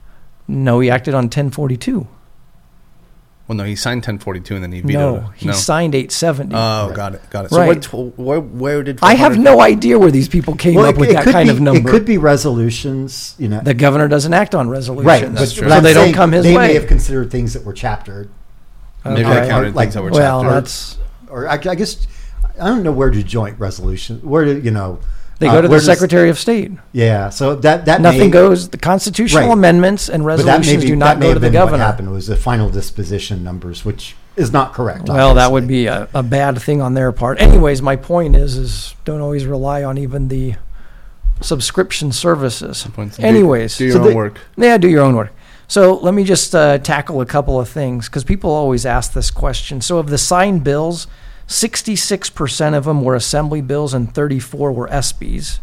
no, he acted on ten forty-two. Well, no, he signed ten forty-two and then he vetoed No, it. he signed eight seventy. Oh, Right. got it, got it. So Right. what, where, where did I have twelve hundred no idea where these people came up with that could kind be, of number. It could be resolutions, you know. The governor doesn't act on resolutions, right, That's but, true. but so I'm they don't saying come his they way. may have considered things that were chaptered. Maybe Okay. they counted Like- things that were well, chapter. that's Or I, I guess, I don't know where do joint resolution, where do, you know. they uh, go to where the does- Secretary of State. Yeah, so that, that Nothing may, goes. The constitutional Right. amendments and but that resolutions may be, do that not may go have to the been governor. What happened was the final disposition numbers, which is not correct. Well, that would obviously. be a, a bad thing on their part. Anyways, my point is, is don't always rely on even the subscription services. Points. Do- Anyways, do your So own they- work. yeah, do your own work. So let me just uh, tackle a couple of things because people always ask this question. So of the signed bills, sixty-six percent of them were assembly bills and thirty-four were S Bs.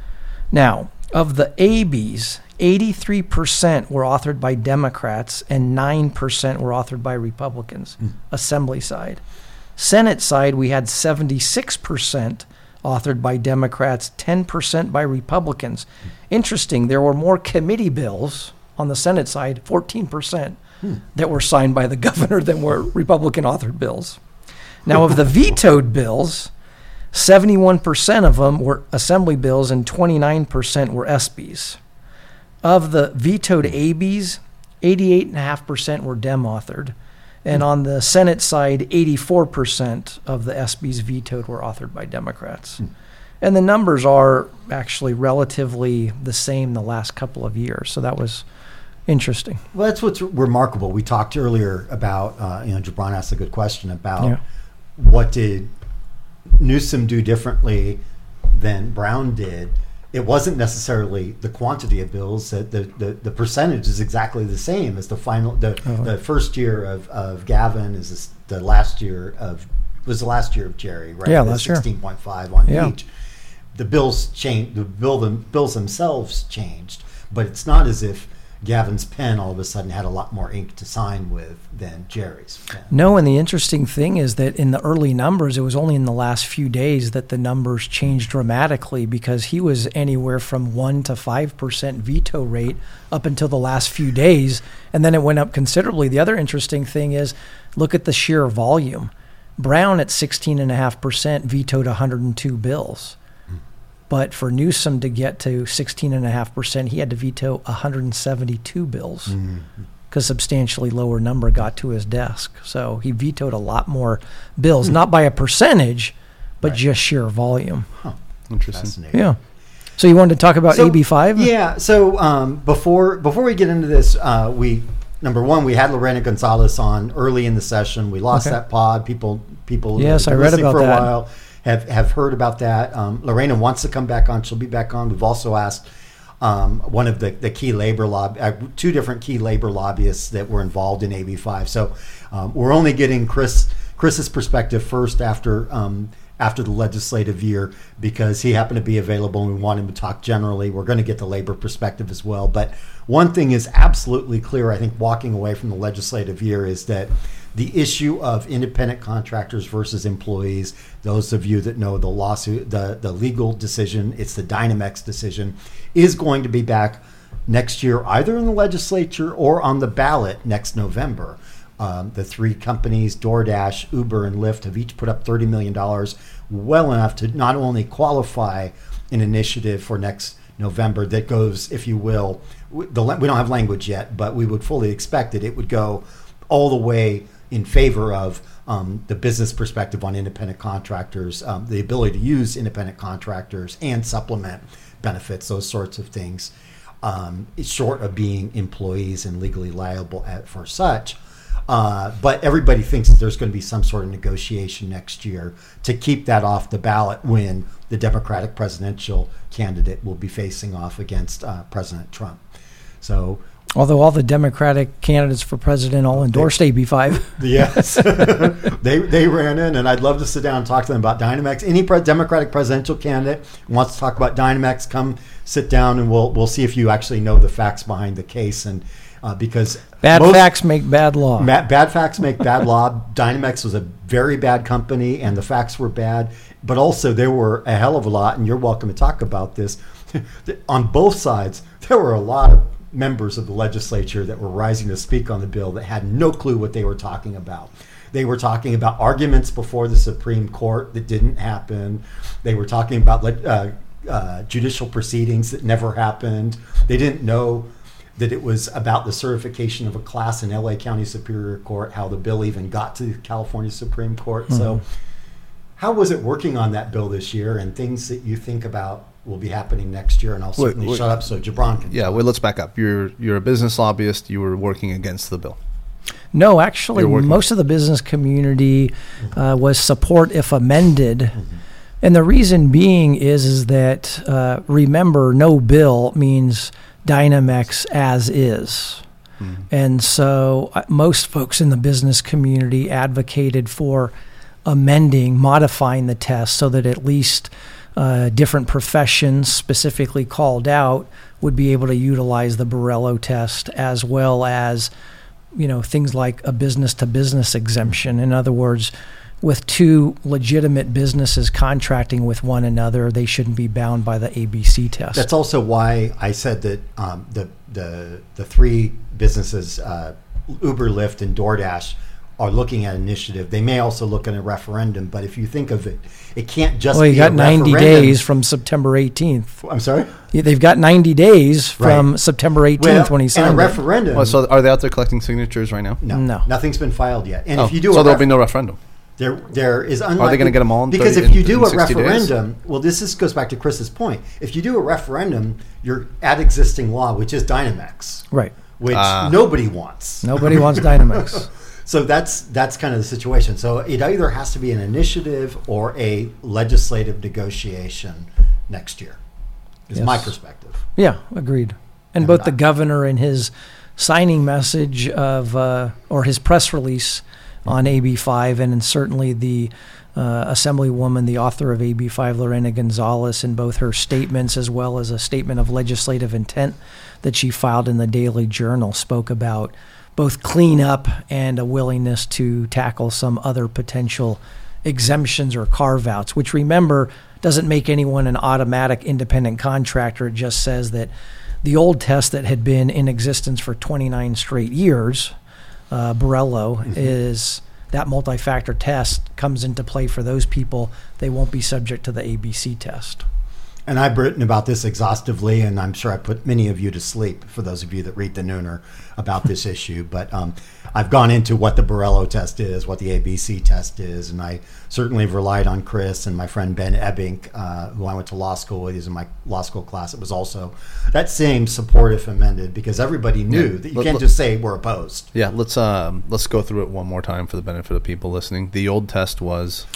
Now, of the A Bs, eighty-three percent were authored by Democrats and nine percent were authored by Republicans, assembly side. Senate side, we had seventy-six percent authored by Democrats, ten percent by Republicans. Interesting, there were more committee bills on the Senate side, fourteen percent, that were signed by the governor than were Republican authored bills. Now, of the vetoed bills, seventy-one percent of them were assembly bills and twenty-nine percent were S Bs. Of the vetoed A Bs, eighty-eight point five percent were Dem authored. And on the Senate side, eighty-four percent of the S Bs vetoed were authored by Democrats. And the numbers are actually relatively the same the last couple of years. So that was interesting. Well, that's what's remarkable. We talked earlier about, uh, you know, Jabron asked a good question about Yeah. what did Newsom do differently than Brown did. It wasn't necessarily the quantity of bills. That the, the, the percentage is exactly the same as the final. The, Oh. the first year of, of Gavin is this, the last year of was the last year of Jerry, right? Yeah, The last year. sixteen point five on Yeah. each. The bills changed. The bill them, bills themselves changed, but it's not as if Gavin's pen all of a sudden had a lot more ink to sign with than Jerry's pen. No, and the interesting thing is that in the early numbers, it was only in the last few days that the numbers changed dramatically because he was anywhere from one to five percent veto rate up until the last few days, and then it went up considerably. The other interesting thing is look at the sheer volume. Brown at sixteen point five percent vetoed one hundred two bills. But for Newsom to get to sixteen point five percent, he had to veto one hundred seventy-two bills because substantially lower number got to his desk. So he vetoed a lot more bills, not by a percentage, but Right. just sheer volume. Interesting. Fascinating. Yeah. So you wanted to talk about So, A B five? Yeah. So um, before before we get into this, uh, we number one we had Lorena Gonzalez on early in the session. We lost Okay. that pod. People people Yes, that have I been read listening about for a that. while have have heard about that. Um, Lorena wants to come back on. She'll be back on. We've also asked um, one of the, the key labor lob uh, two different key labor lobbyists that were involved in A B five. So um, we're only getting Chris Chris's perspective first after. Um, after the legislative year because he happened to be available and we want him to talk generally. We're going to get the labor perspective as well. But one thing is absolutely clear, I think, walking away from the legislative year is that the issue of independent contractors versus employees, those of you that know the lawsuit, the, the legal decision, it's the Dynamex decision, is going to be back next year, either in the legislature or on the ballot next November. Um, the three companies, DoorDash, Uber, and Lyft, have each put up thirty million dollars, well enough to not only qualify an initiative for next November that goes, if you will, we, the, we don't have language yet, but we would fully expect that it would go all the way in favor of um, the business perspective on independent contractors, um, the ability to use independent contractors and supplement benefits, those sorts of things, um, short of being employees and legally liable at, for such. Uh, but everybody thinks that there's going to be some sort of negotiation next year to keep that off the ballot when the Democratic presidential candidate will be facing off against uh, President Trump. So, Although all the Democratic candidates for president all endorsed A B five. yes, they they ran in, and I'd love to sit down and talk to them about Dynamex. Any pre- Democratic presidential candidate wants to talk about Dynamex, come sit down, and we'll we'll see if you actually know the facts behind the case and uh, because Bad most- facts make bad law. Ma- bad facts make bad law. Dynamex was a very bad company, and the facts were bad. But also, there were a hell of a lot, and you're welcome to talk about this. On both sides, there were a lot of members of the legislature that were rising to speak on the bill that had no clue what they were talking about. They were talking about arguments before the Supreme Court that didn't happen. They were talking about uh, uh, judicial proceedings that never happened. They didn't know that it was about the certification of a class in L A County Superior Court, how the bill even got to the California Supreme Court. Mm-hmm. So how was it working on that bill this year, and things that you think about will be happening next year? And I'll certainly wait, wait, shut up so Gibran can. Yeah, well, let's back up. You're you're a business lobbyist. You were working against the bill. No, actually, most of the business community uh, was support if amended. Mm-hmm. And the reason being is, is that, uh, remember, no bill means Dynamex as is. Mm-hmm. And so uh, most folks in the business community advocated for amending, modifying the test so that at least uh, different professions specifically called out would be able to utilize the Borrello test, as well as, you know, things like a business-to-business exemption. In other words, with two legitimate businesses contracting with one another, they shouldn't be bound by the A B C test. That's also why I said that um, the the the three businesses, uh, Uber, Lyft, and DoorDash, are looking at initiative. They may also look at a referendum, but if you think of it, it can't just well, you be got a ninety referendum. days from September eighteenth. I'm sorry? Yeah, they've got ninety days from Right. September eighteenth Well, when he signed and a it. referendum. Well, so are they out there collecting signatures right now? no, No. nothing's been filed yet. And Oh, if you do so a there'll ref- be no referendum. There, there is unlikely. Are they going to get them all in Because thirty if you in- do in a sixty days? referendum, well, this is, goes back to Chris's point. If you do a referendum, you're at existing law, which is Dynamex, Right. which Ah. nobody wants. Nobody wants Dynamex. So that's that's kind of the situation. So it either has to be an initiative or a legislative negotiation next year. Is Yes. my perspective. Yeah, agreed. And And both I- the governor in his signing message of, uh, or his press release on A B five, and then certainly the uh, Assemblywoman, the author of A B five, Lorena Gonzalez, in both her statements as well as a statement of legislative intent that she filed in the Daily Journal, spoke about both cleanup and a willingness to tackle some other potential exemptions or carve-outs, which, remember, doesn't make anyone an automatic independent contractor. It just says that the old test that had been in existence for twenty-nine straight years, uh, Borrello, mm-hmm. is that multi-factor test comes into play for those people. They won't be subject to the A B C test. And I've written about this exhaustively, and I'm sure I put many of you to sleep, for those of you that read the Nooner, about this issue. But um, I've gone into what the Borrello test is, what the A B C test is, and I certainly have relied on Chris and my friend Ben Ebbink, uh, who I went to law school with. He was in my law school class. It was also that same support if amended, because everybody knew Yeah. that you Let- can't let- just say we're opposed. Yeah, let's um, let's go through it one more time for the benefit of people listening. The old test was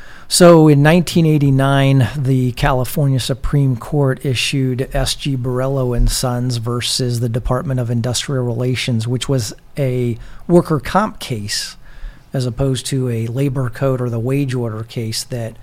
So in nineteen eighty-nine, the California Supreme Court issued S G Borrello and Sons versus the Department of Industrial Relations, which was a worker comp case as opposed to a labor code or the wage order case that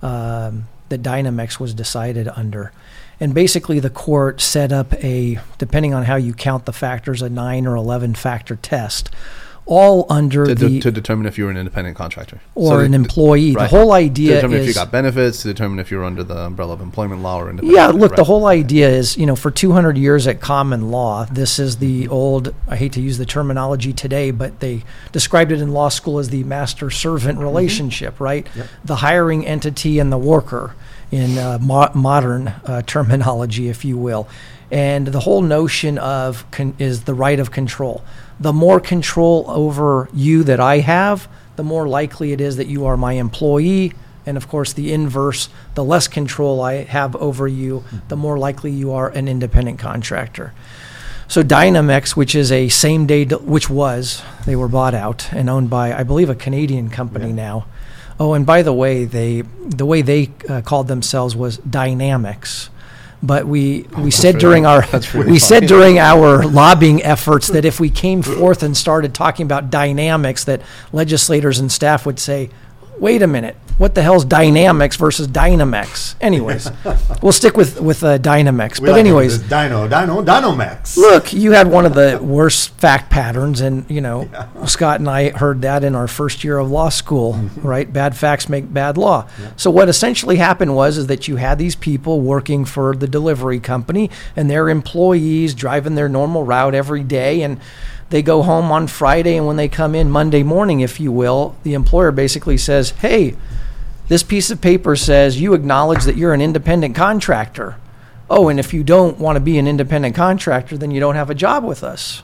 um, that Dynamex was decided under. And basically the court set up a, depending on how you count the factors, a nine or eleven factor test, all under to, the de- to determine if you were an independent contractor or So an the- employee. right. The whole to idea determine is if you got benefits, to determine if you're under the umbrella of employment law or independent. yeah, look, right. the whole idea is, you know, for two hundred years at common law, this is the old, I hate to use the terminology today, but they described it in law school as the master-servant relationship, right? Yep. The hiring entity and the worker in uh, mo- modern uh, terminology, if you will. And the whole notion of con- is the right of control. The more control over you that I have, the more likely it is that you are my employee. And of course, the inverse, the less control I have over you, the more likely you are an independent contractor. So Dynamex, which is a same day, de- which was, they were bought out and owned by, I believe, a Canadian company Yeah. now. Oh, and by the way, they the way they uh, called themselves was Dynamics. But we, we said really- during our that's really we said funny. during our lobbying efforts that if we came forth and started talking about dynamics, that legislators and staff would say, wait a minute, what the hell's Dynamics versus Dynamex? Anyways, we'll stick with with uh, Dynamex. We but like anyways, it. Dino, Dino, Dynomex. look, you had one of the worst fact patterns, and you know, yeah. Scott and I heard that in our first year of law school, mm-hmm. right? Bad facts make bad law. Yeah. So what essentially happened was is that you had these people working for the delivery company, and their employees driving their normal route every day, and they go home on Friday, and when they come in Monday morning, if you will, the employer basically says, hey, this piece of paper says you acknowledge that you're an independent contractor. Oh, and if you don't want to be an independent contractor, then you don't have a job with us.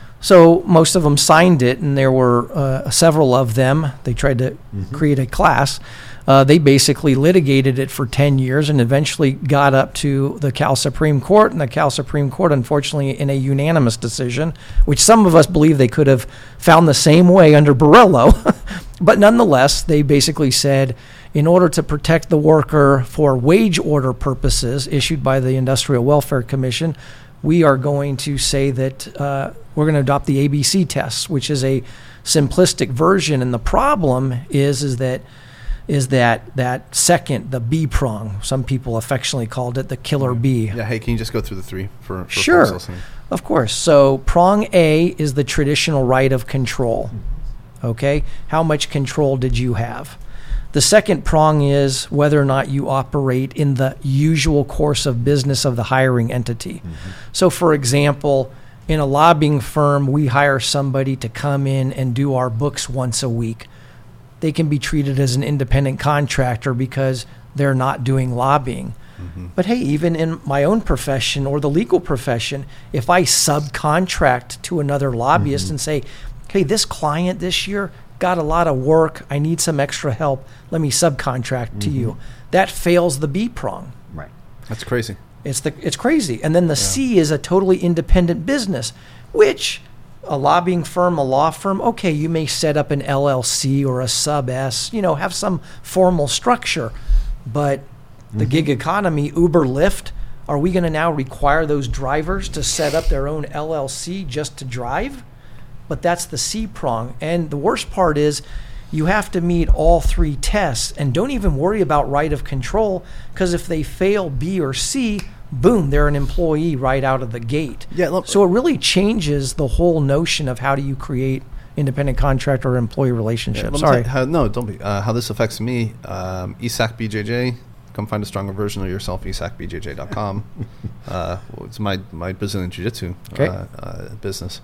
So most of them signed it, and there were uh, several of them. They tried to mm-hmm. create a class. Uh, they basically litigated it for ten years and eventually got up to the Cal Supreme Court. And the Cal Supreme Court, unfortunately, in a unanimous decision, which some of us believe they could have found the same way under Borrello. But nonetheless, they basically said, in order to protect the worker for wage order purposes issued by the Industrial Welfare Commission, we are going to say that uh, we're going to adopt the A B C test, which is a simplistic version. And the problem is, is that is that that second, the B prong. Some people affectionately called it the killer B. Yeah, hey, can you just go through the three for, for sure, folks listening? Of course. So prong A is the traditional right of control. Okay, how much control did you have? The second prong is whether or not you operate in the usual course of business of the hiring entity. Mm-hmm. So, for example, in a lobbying firm, we hire somebody to come in and do our books once a week. They can be treated as an independent contractor because they're not doing lobbying. Mm-hmm. But hey, even in my own profession or the legal profession, if I subcontract to another lobbyist mm-hmm. and say, hey, this client this year got a lot of work, I need some extra help, let me subcontract mm-hmm. to you. That fails the B prong. Right. That's crazy. It's the it's crazy. And then the yeah. C is a totally independent business, which a lobbying firm, a law firm, okay, you may set up an L L C or a sub S, you know, have some formal structure. But the mm-hmm. gig economy, Uber, Lyft, are we going to now require those drivers to set up their own L L C just to drive? But that's the C prong. And the worst part is you have to meet all three tests, and don't even worry about right of control, because if they fail B or C, boom, they're an employee right out of the gate. Yeah, look, so it really changes the whole notion of how do you create independent contractor or employee relationships. Yeah, Sorry. How, no, don't be. Uh, how this affects me, um, E S A C B J J, come find a stronger version of yourself, E S A C B J J dot com. uh, well, it's my, my Brazilian Jiu-Jitsu okay. uh, uh, business.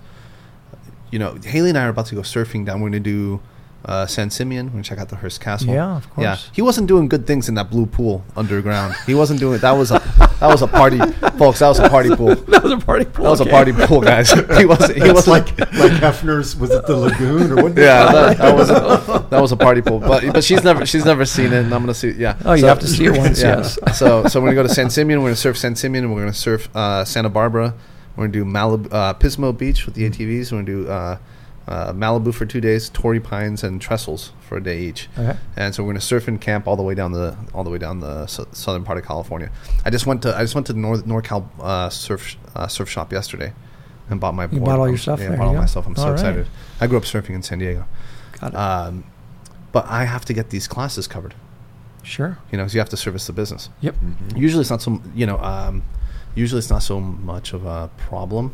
You know, Haley and I are about to go surfing down. We're going to do uh, San Simeon. We're going to check out the Hearst Castle. Yeah, of course. Yeah, he wasn't doing good things in that blue pool underground. He wasn't doing it. That was a that was a party, folks. That was a party pool. That was a party pool. That was okay. a party pool, guys. He was he was like like Hefner's. Was it the lagoon or what? Yeah, that, that was a, that was a party pool. But but she's never she's never seen it, and I'm going to see it. Yeah. Oh, you so, have to see it once. Yeah. Yes. So so we're going to go to San Simeon. We're going to surf San Simeon, and we're going to surf uh, Santa Barbara. We're going to do Malibu, uh, Pismo Beach with the A T Vs. We're going to do. Uh, Uh, Malibu for two days, Torrey Pines and Trestles for a day each, okay. and so we're going to surf and camp all the way down the all the way down the su- southern part of California. I just went to I just went to North NorCal uh, surf uh, surf shop yesterday, and bought my you board. bought all I'm, your stuff. Yeah, there bought all you my go. stuff. I'm all so right. excited. I grew up surfing in San Diego, Got it. Um, but I have to get these classes covered. Sure. You know, because you have to service the business. Yep. Mm-hmm. Usually it's not so you know. Um, usually it's not so much of a problem.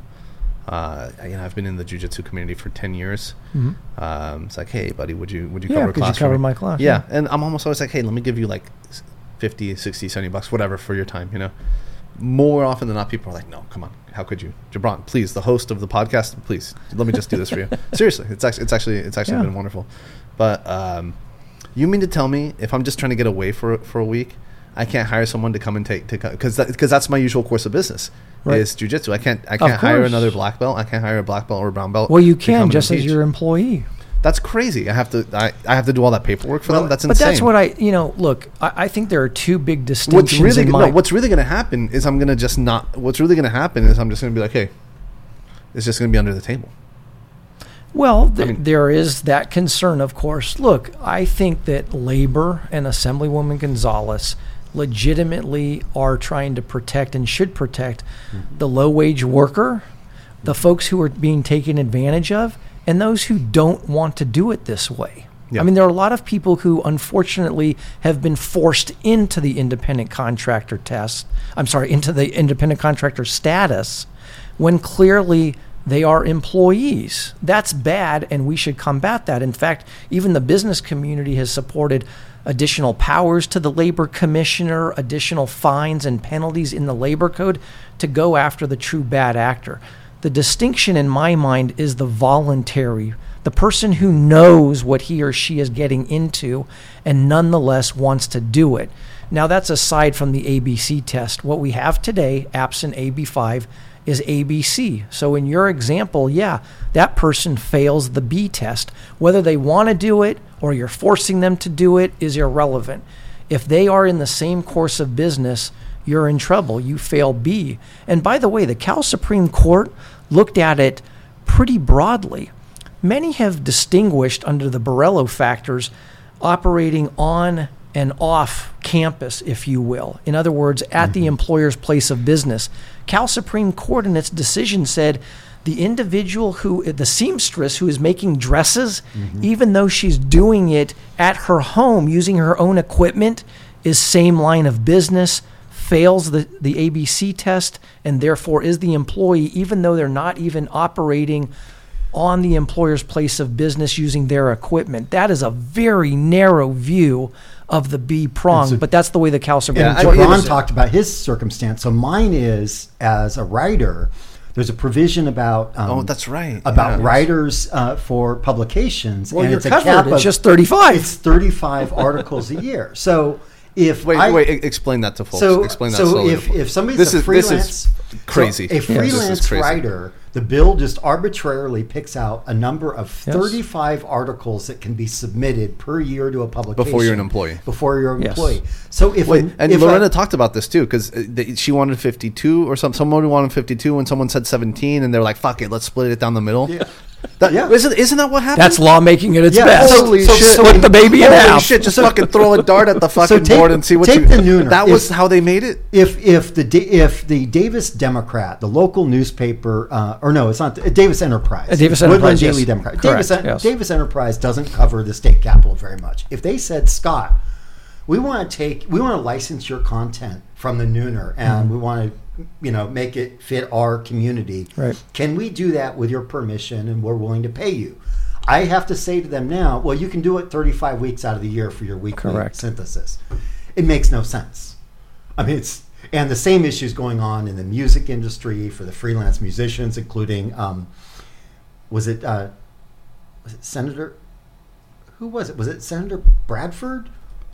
Uh, you know, I've been in the jiu-jitsu community for ten years. Mm-hmm. Um, it's like, hey, buddy, would you would you yeah, cover a class? Yeah, could you cover my class? Yeah. yeah, and I'm almost always like, hey, let me give you like fifty, sixty, seventy bucks, whatever, for your time, you know. More often than not, people are like, no, come on, how could you? Jabron, please, the host of the podcast, please, let me just do this for you. Seriously, it's actually, it's actually, it's actually yeah. been wonderful. But um, you mean to tell me if I'm just trying to get away for for a week, I can't hire someone to come and take to because that, because that's my usual course of business. Right. Is jiu-jitsu. I can't I can't hire another black belt. I can't hire a black belt or a brown belt. Well, you can just as your employee. That's crazy. I have to I, I have to do all that paperwork for well, them. That's but insane. But that's what I you know. Look, I, I think there are two big distinctions. What's really in my no, what's really going to happen is I'm going to just not. What's really going to happen is I'm just going to be like, hey, it's just going to be under the table. Well, th- I mean, there is that concern, of course. Look, I think that Labor and Assemblywoman Gonzalez legitimately are trying to protect and should protect mm-hmm. the low-wage worker, the folks who are being taken advantage of, and those who don't want to do it this way. Yeah. I mean, there are a lot of people who unfortunately have been forced into the independent contractor test. I'm sorry, into the independent contractor status when clearly they are employees. That's bad, and we should combat that. In fact, even the business community has supported additional powers to the labor commissioner, additional fines and penalties in the labor code to go after the true bad actor. The distinction in my mind is the voluntary, the person who knows what he or she is getting into and nonetheless wants to do it. Now, that's aside from the A B C test. What we have today, absent A B five, is A B C. So in your example, yeah, that person fails the B test. Whether they want to do it or you're forcing them to do it is irrelevant. If they are in the same course of business, you're in trouble. You fail B. And by the way, the Cal Supreme Court looked at it pretty broadly. Many have distinguished under the Borrello factors operating on and off campus, if you will. In other words, at mm-hmm. the employer's place of business. Cal Supreme Court in its decision said the individual who, the seamstress who is making dresses, mm-hmm. even though she's doing it at her home using her own equipment, is same line of business, fails the, the A B C test, and therefore is the employee, even though they're not even operating on the employer's place of business using their equipment. That is a very narrow view of the B prong, so, but that's the way the Cal Supreme yeah, Court. Ron talked about his circumstance. So mine is, as a writer, there's a provision about um, oh, that's right, about yeah, writers uh, for publications. Well, and you're it's covered. A cap it's of, just thirty-five. It's thirty-five articles a year. So if wait, I, wait, explain that to folks. So, explain that so slowly if, to if somebody's this a is, freelance, this is crazy. So a freelance this is crazy. writer, the bill just arbitrarily picks out a number of Yes. thirty-five articles that can be submitted per year to a publication Before you're an employee. Before you're an Yes. employee. So if Wait, an, and if Lorena a, talked about this too, because she wanted fifty-two or some someone wanted fifty-two, and someone said seventeen, and they're like, "Fuck it, let's split it down the middle." Yeah. That, Yeah. isn't, isn't that what happened? That's lawmaking at its Yeah, best. Holy so, shit. So, Split the baby in Holy half. shit! Just fucking throw a dart at the fucking take- board and see what take you. the nooner. That was If- how they made it. If if the Da- if the Davis Democrat, the local newspaper, uh, or no, it's not uh, Davis Enterprise, Uh, Davis Woodland Enterprise, Daily yes. Democrat, Correct, Davis, En- yes. Davis Enterprise doesn't cover the state capitol very much. If they said, Scott, we want to take, we want to license your content from the Nooner, and Mm-hmm. we want to, you know, make it fit our community. Right. Can we do that with your permission? And we're willing to pay you. I have to say to them now, well, you can do it thirty-five weeks out of the year for your weekly Correct. synthesis. It makes no sense. I mean, it's, and the same issues going on in the music industry for the freelance musicians, including, um, was it, uh, was it Senator, who was it? Was it Senator Bradford?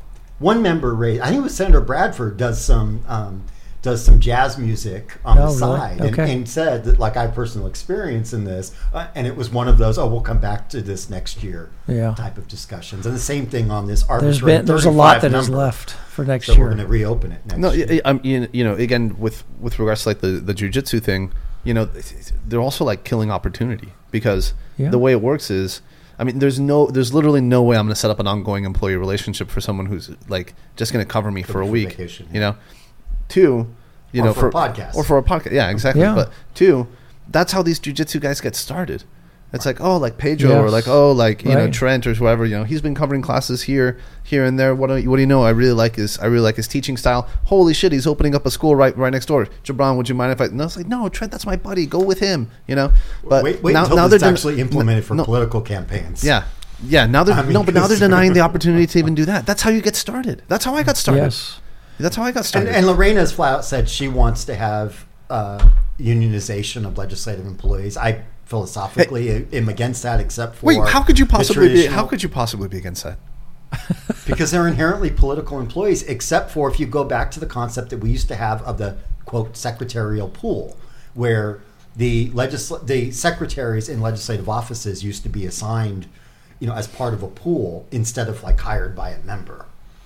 One member raised, I think it was Senator Bradford does some, um, does some jazz music on Oh, the really? side Okay. and, and said that, like, I have personal experience in this, uh, and it was one of those, oh, we'll come back to this next year Yeah. type of discussions. And the same thing on this arbitrary There's been there's a lot that thirty-five is number. left for next So year. we're going to reopen it next No, year. y- I'm you you know again with with regards to like the the jujitsu thing, you know, they're also like killing opportunity because Yeah. the way it works is. I mean, there's no, there's literally no way I'm going to set up an ongoing employee relationship for someone who's like just going to cover me for a for week. vacation, You yeah. know, two, you Or know, for a podcast. or for a podcast. Yeah, exactly. Yeah. But two, that's how these jujitsu guys get started. It's like, oh, like Pedro or Yes. like, oh, like, you know, Right. Trent or whoever, you know, he's been covering classes here, here and there. What do you, what do you know? I really like his, I really like his teaching style. Holy shit, he's opening up a school right, right next door. Jabron, would you mind if I, no, it's like, no, Trent, that's my buddy. Go with him, you know? But wait wait now, until now this is they're den- actually implemented for no, political campaigns. yeah. Yeah. Now they're, I mean, no, but now they're 'cause- denying the opportunity to even do that. That's how you get started. That's how I got started. Yes. That's how I got And, started. and Lorena's flat out said she wants to have uh, unionization of legislative employees. I philosophically am against that, except for Wait, how could you the possibly be, traditional- how could you possibly be against that? because they're inherently political employees, except for if you go back to the concept that we used to have of the quote secretarial pool, where the legisl- the secretaries in legislative offices used to be assigned, you know, as part of a pool instead of like hired by a member.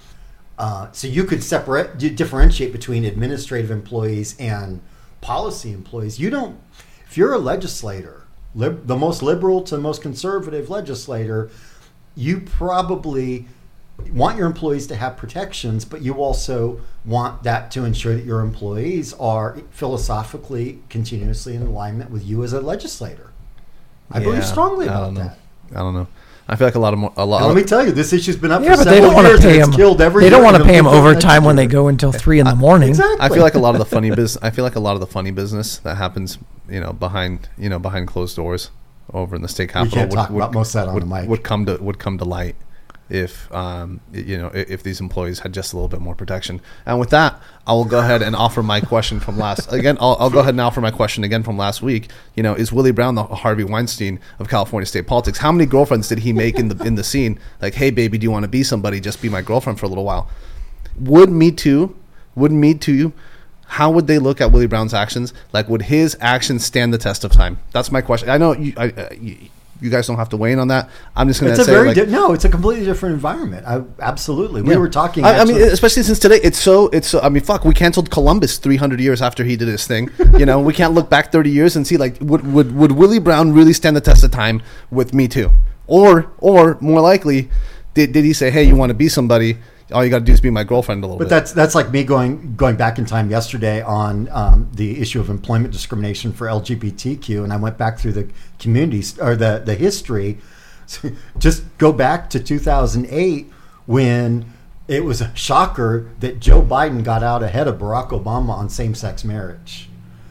Uh, so you could separate, di- differentiate between administrative employees and policy employees. You don't, if you're a legislator, lib, the most liberal to the most conservative legislator, you probably want your employees to have protections, but you also want that to ensure that your employees are philosophically continuously in alignment with you as a legislator. I believe Yeah, strongly I about don't know. that. I don't know. I feel like a lot of more, a lot. And let me tell you, this issue's been up Yeah, for but they several don't want years. to pay and them. it's killed every They don't year, want to and pay them it'll keep doing overtime that. when they go until three in the morning. Exactly. I feel like a lot of the funny business. I feel like a lot of the funny business that happens, you know, behind you know behind closed doors over in the state capitol. can't would, talk would, about most of that on would, the mic. Would come to would come to light if um, you know if these employees had just a little bit more protection. And with that, I will go ahead and offer my question from last again. I'll, I'll go ahead and offer my question again from last week. You know, is Willie Brown the Harvey Weinstein of California state politics? How many girlfriends did he make in the in the scene? Like, hey, baby, do you want to be somebody? Just be my girlfriend for a little while. Would Me Too? Would Me Too? How would they look at Willie Brown's actions? Like, would his actions stand the test of time? That's my question. I know you, I, uh, you, you guys don't have to weigh in on that. I'm just going It's to a say, very like, di- no. It's a completely different environment. I, absolutely, we yeah. were talking. I, I mean, actually- especially since today, it's so. It's. So, I mean, fuck. We canceled Columbus three hundred years after he did his thing. You know, we can't look back thirty years and see like would would would Willie Brown really stand the test of time with Me Too, or or more likely, did did he say, hey, you want to be somebody? All you got to do is be my girlfriend a little But bit. that's that's like me going going back in time yesterday on um, the issue of employment discrimination for L G B T Q, and I went back through the communities or the the history. Just go back to two thousand eight when it was a shocker that Joe Biden got out ahead of Barack Obama on same-sex marriage.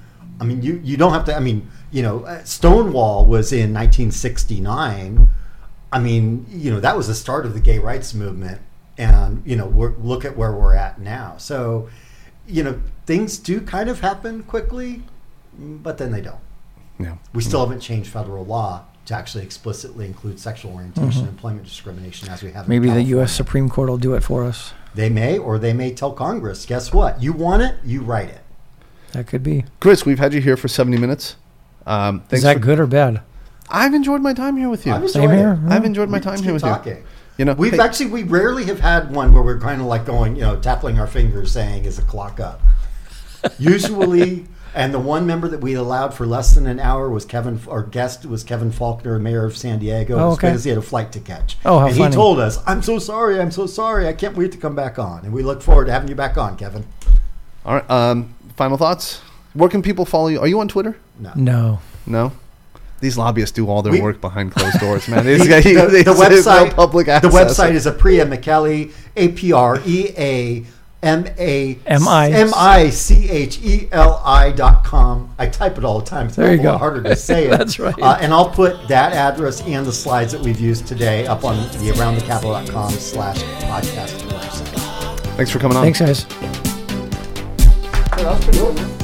I mean, you you don't have to. I mean, you know, Stonewall was in nineteen sixty-nine. I mean, you know, that was the start of the gay rights movement. And, you know, we're, look at where we're at now. So, you know, things do kind of happen quickly, but then they don't. yeah. We still haven't changed federal law to actually explicitly include sexual orientation Mm-hmm. and employment discrimination as we have in Maybe the U S California. Supreme Court will do it for us. They may, or they may tell Congress, guess what? You want it, you write it. That could be. Chris, we've had you here for seventy minutes. Um, thanks Is that for, good or bad? I've enjoyed my time here with you. I've Same enjoyed here. it. I've enjoyed my We time just here keep with talking. you. You know, We've hey, actually, we rarely have had one where we're kind of like going, you know, tapping our fingers saying, is the clock up? Usually, and the one member that we allowed for less than an hour was Kevin, our guest was Kevin Faulkner, mayor of San Diego. Oh, It was okay. because he had a flight to catch. Oh, how and funny. he told us, I'm so sorry, I'm so sorry, I can't wait to come back on. And we look forward to having you back on, Kevin. all right. Um, final thoughts. Where can people follow you? Are you on Twitter? No. No. No. These lobbyists do all their We- work behind closed doors, man. The, It's, the, it's, the it's no website, public the access. website is Apriya McKelly, A P R E A M A M I M I C H E L I dot com. I type it all the time. It's There a you little go. harder to say it. That's right. Uh, and I'll put that address and the slides that we've used today up on the around the capitol dot com slash podcast website. Thanks for coming on. Thanks, guys. Hey, that was pretty good.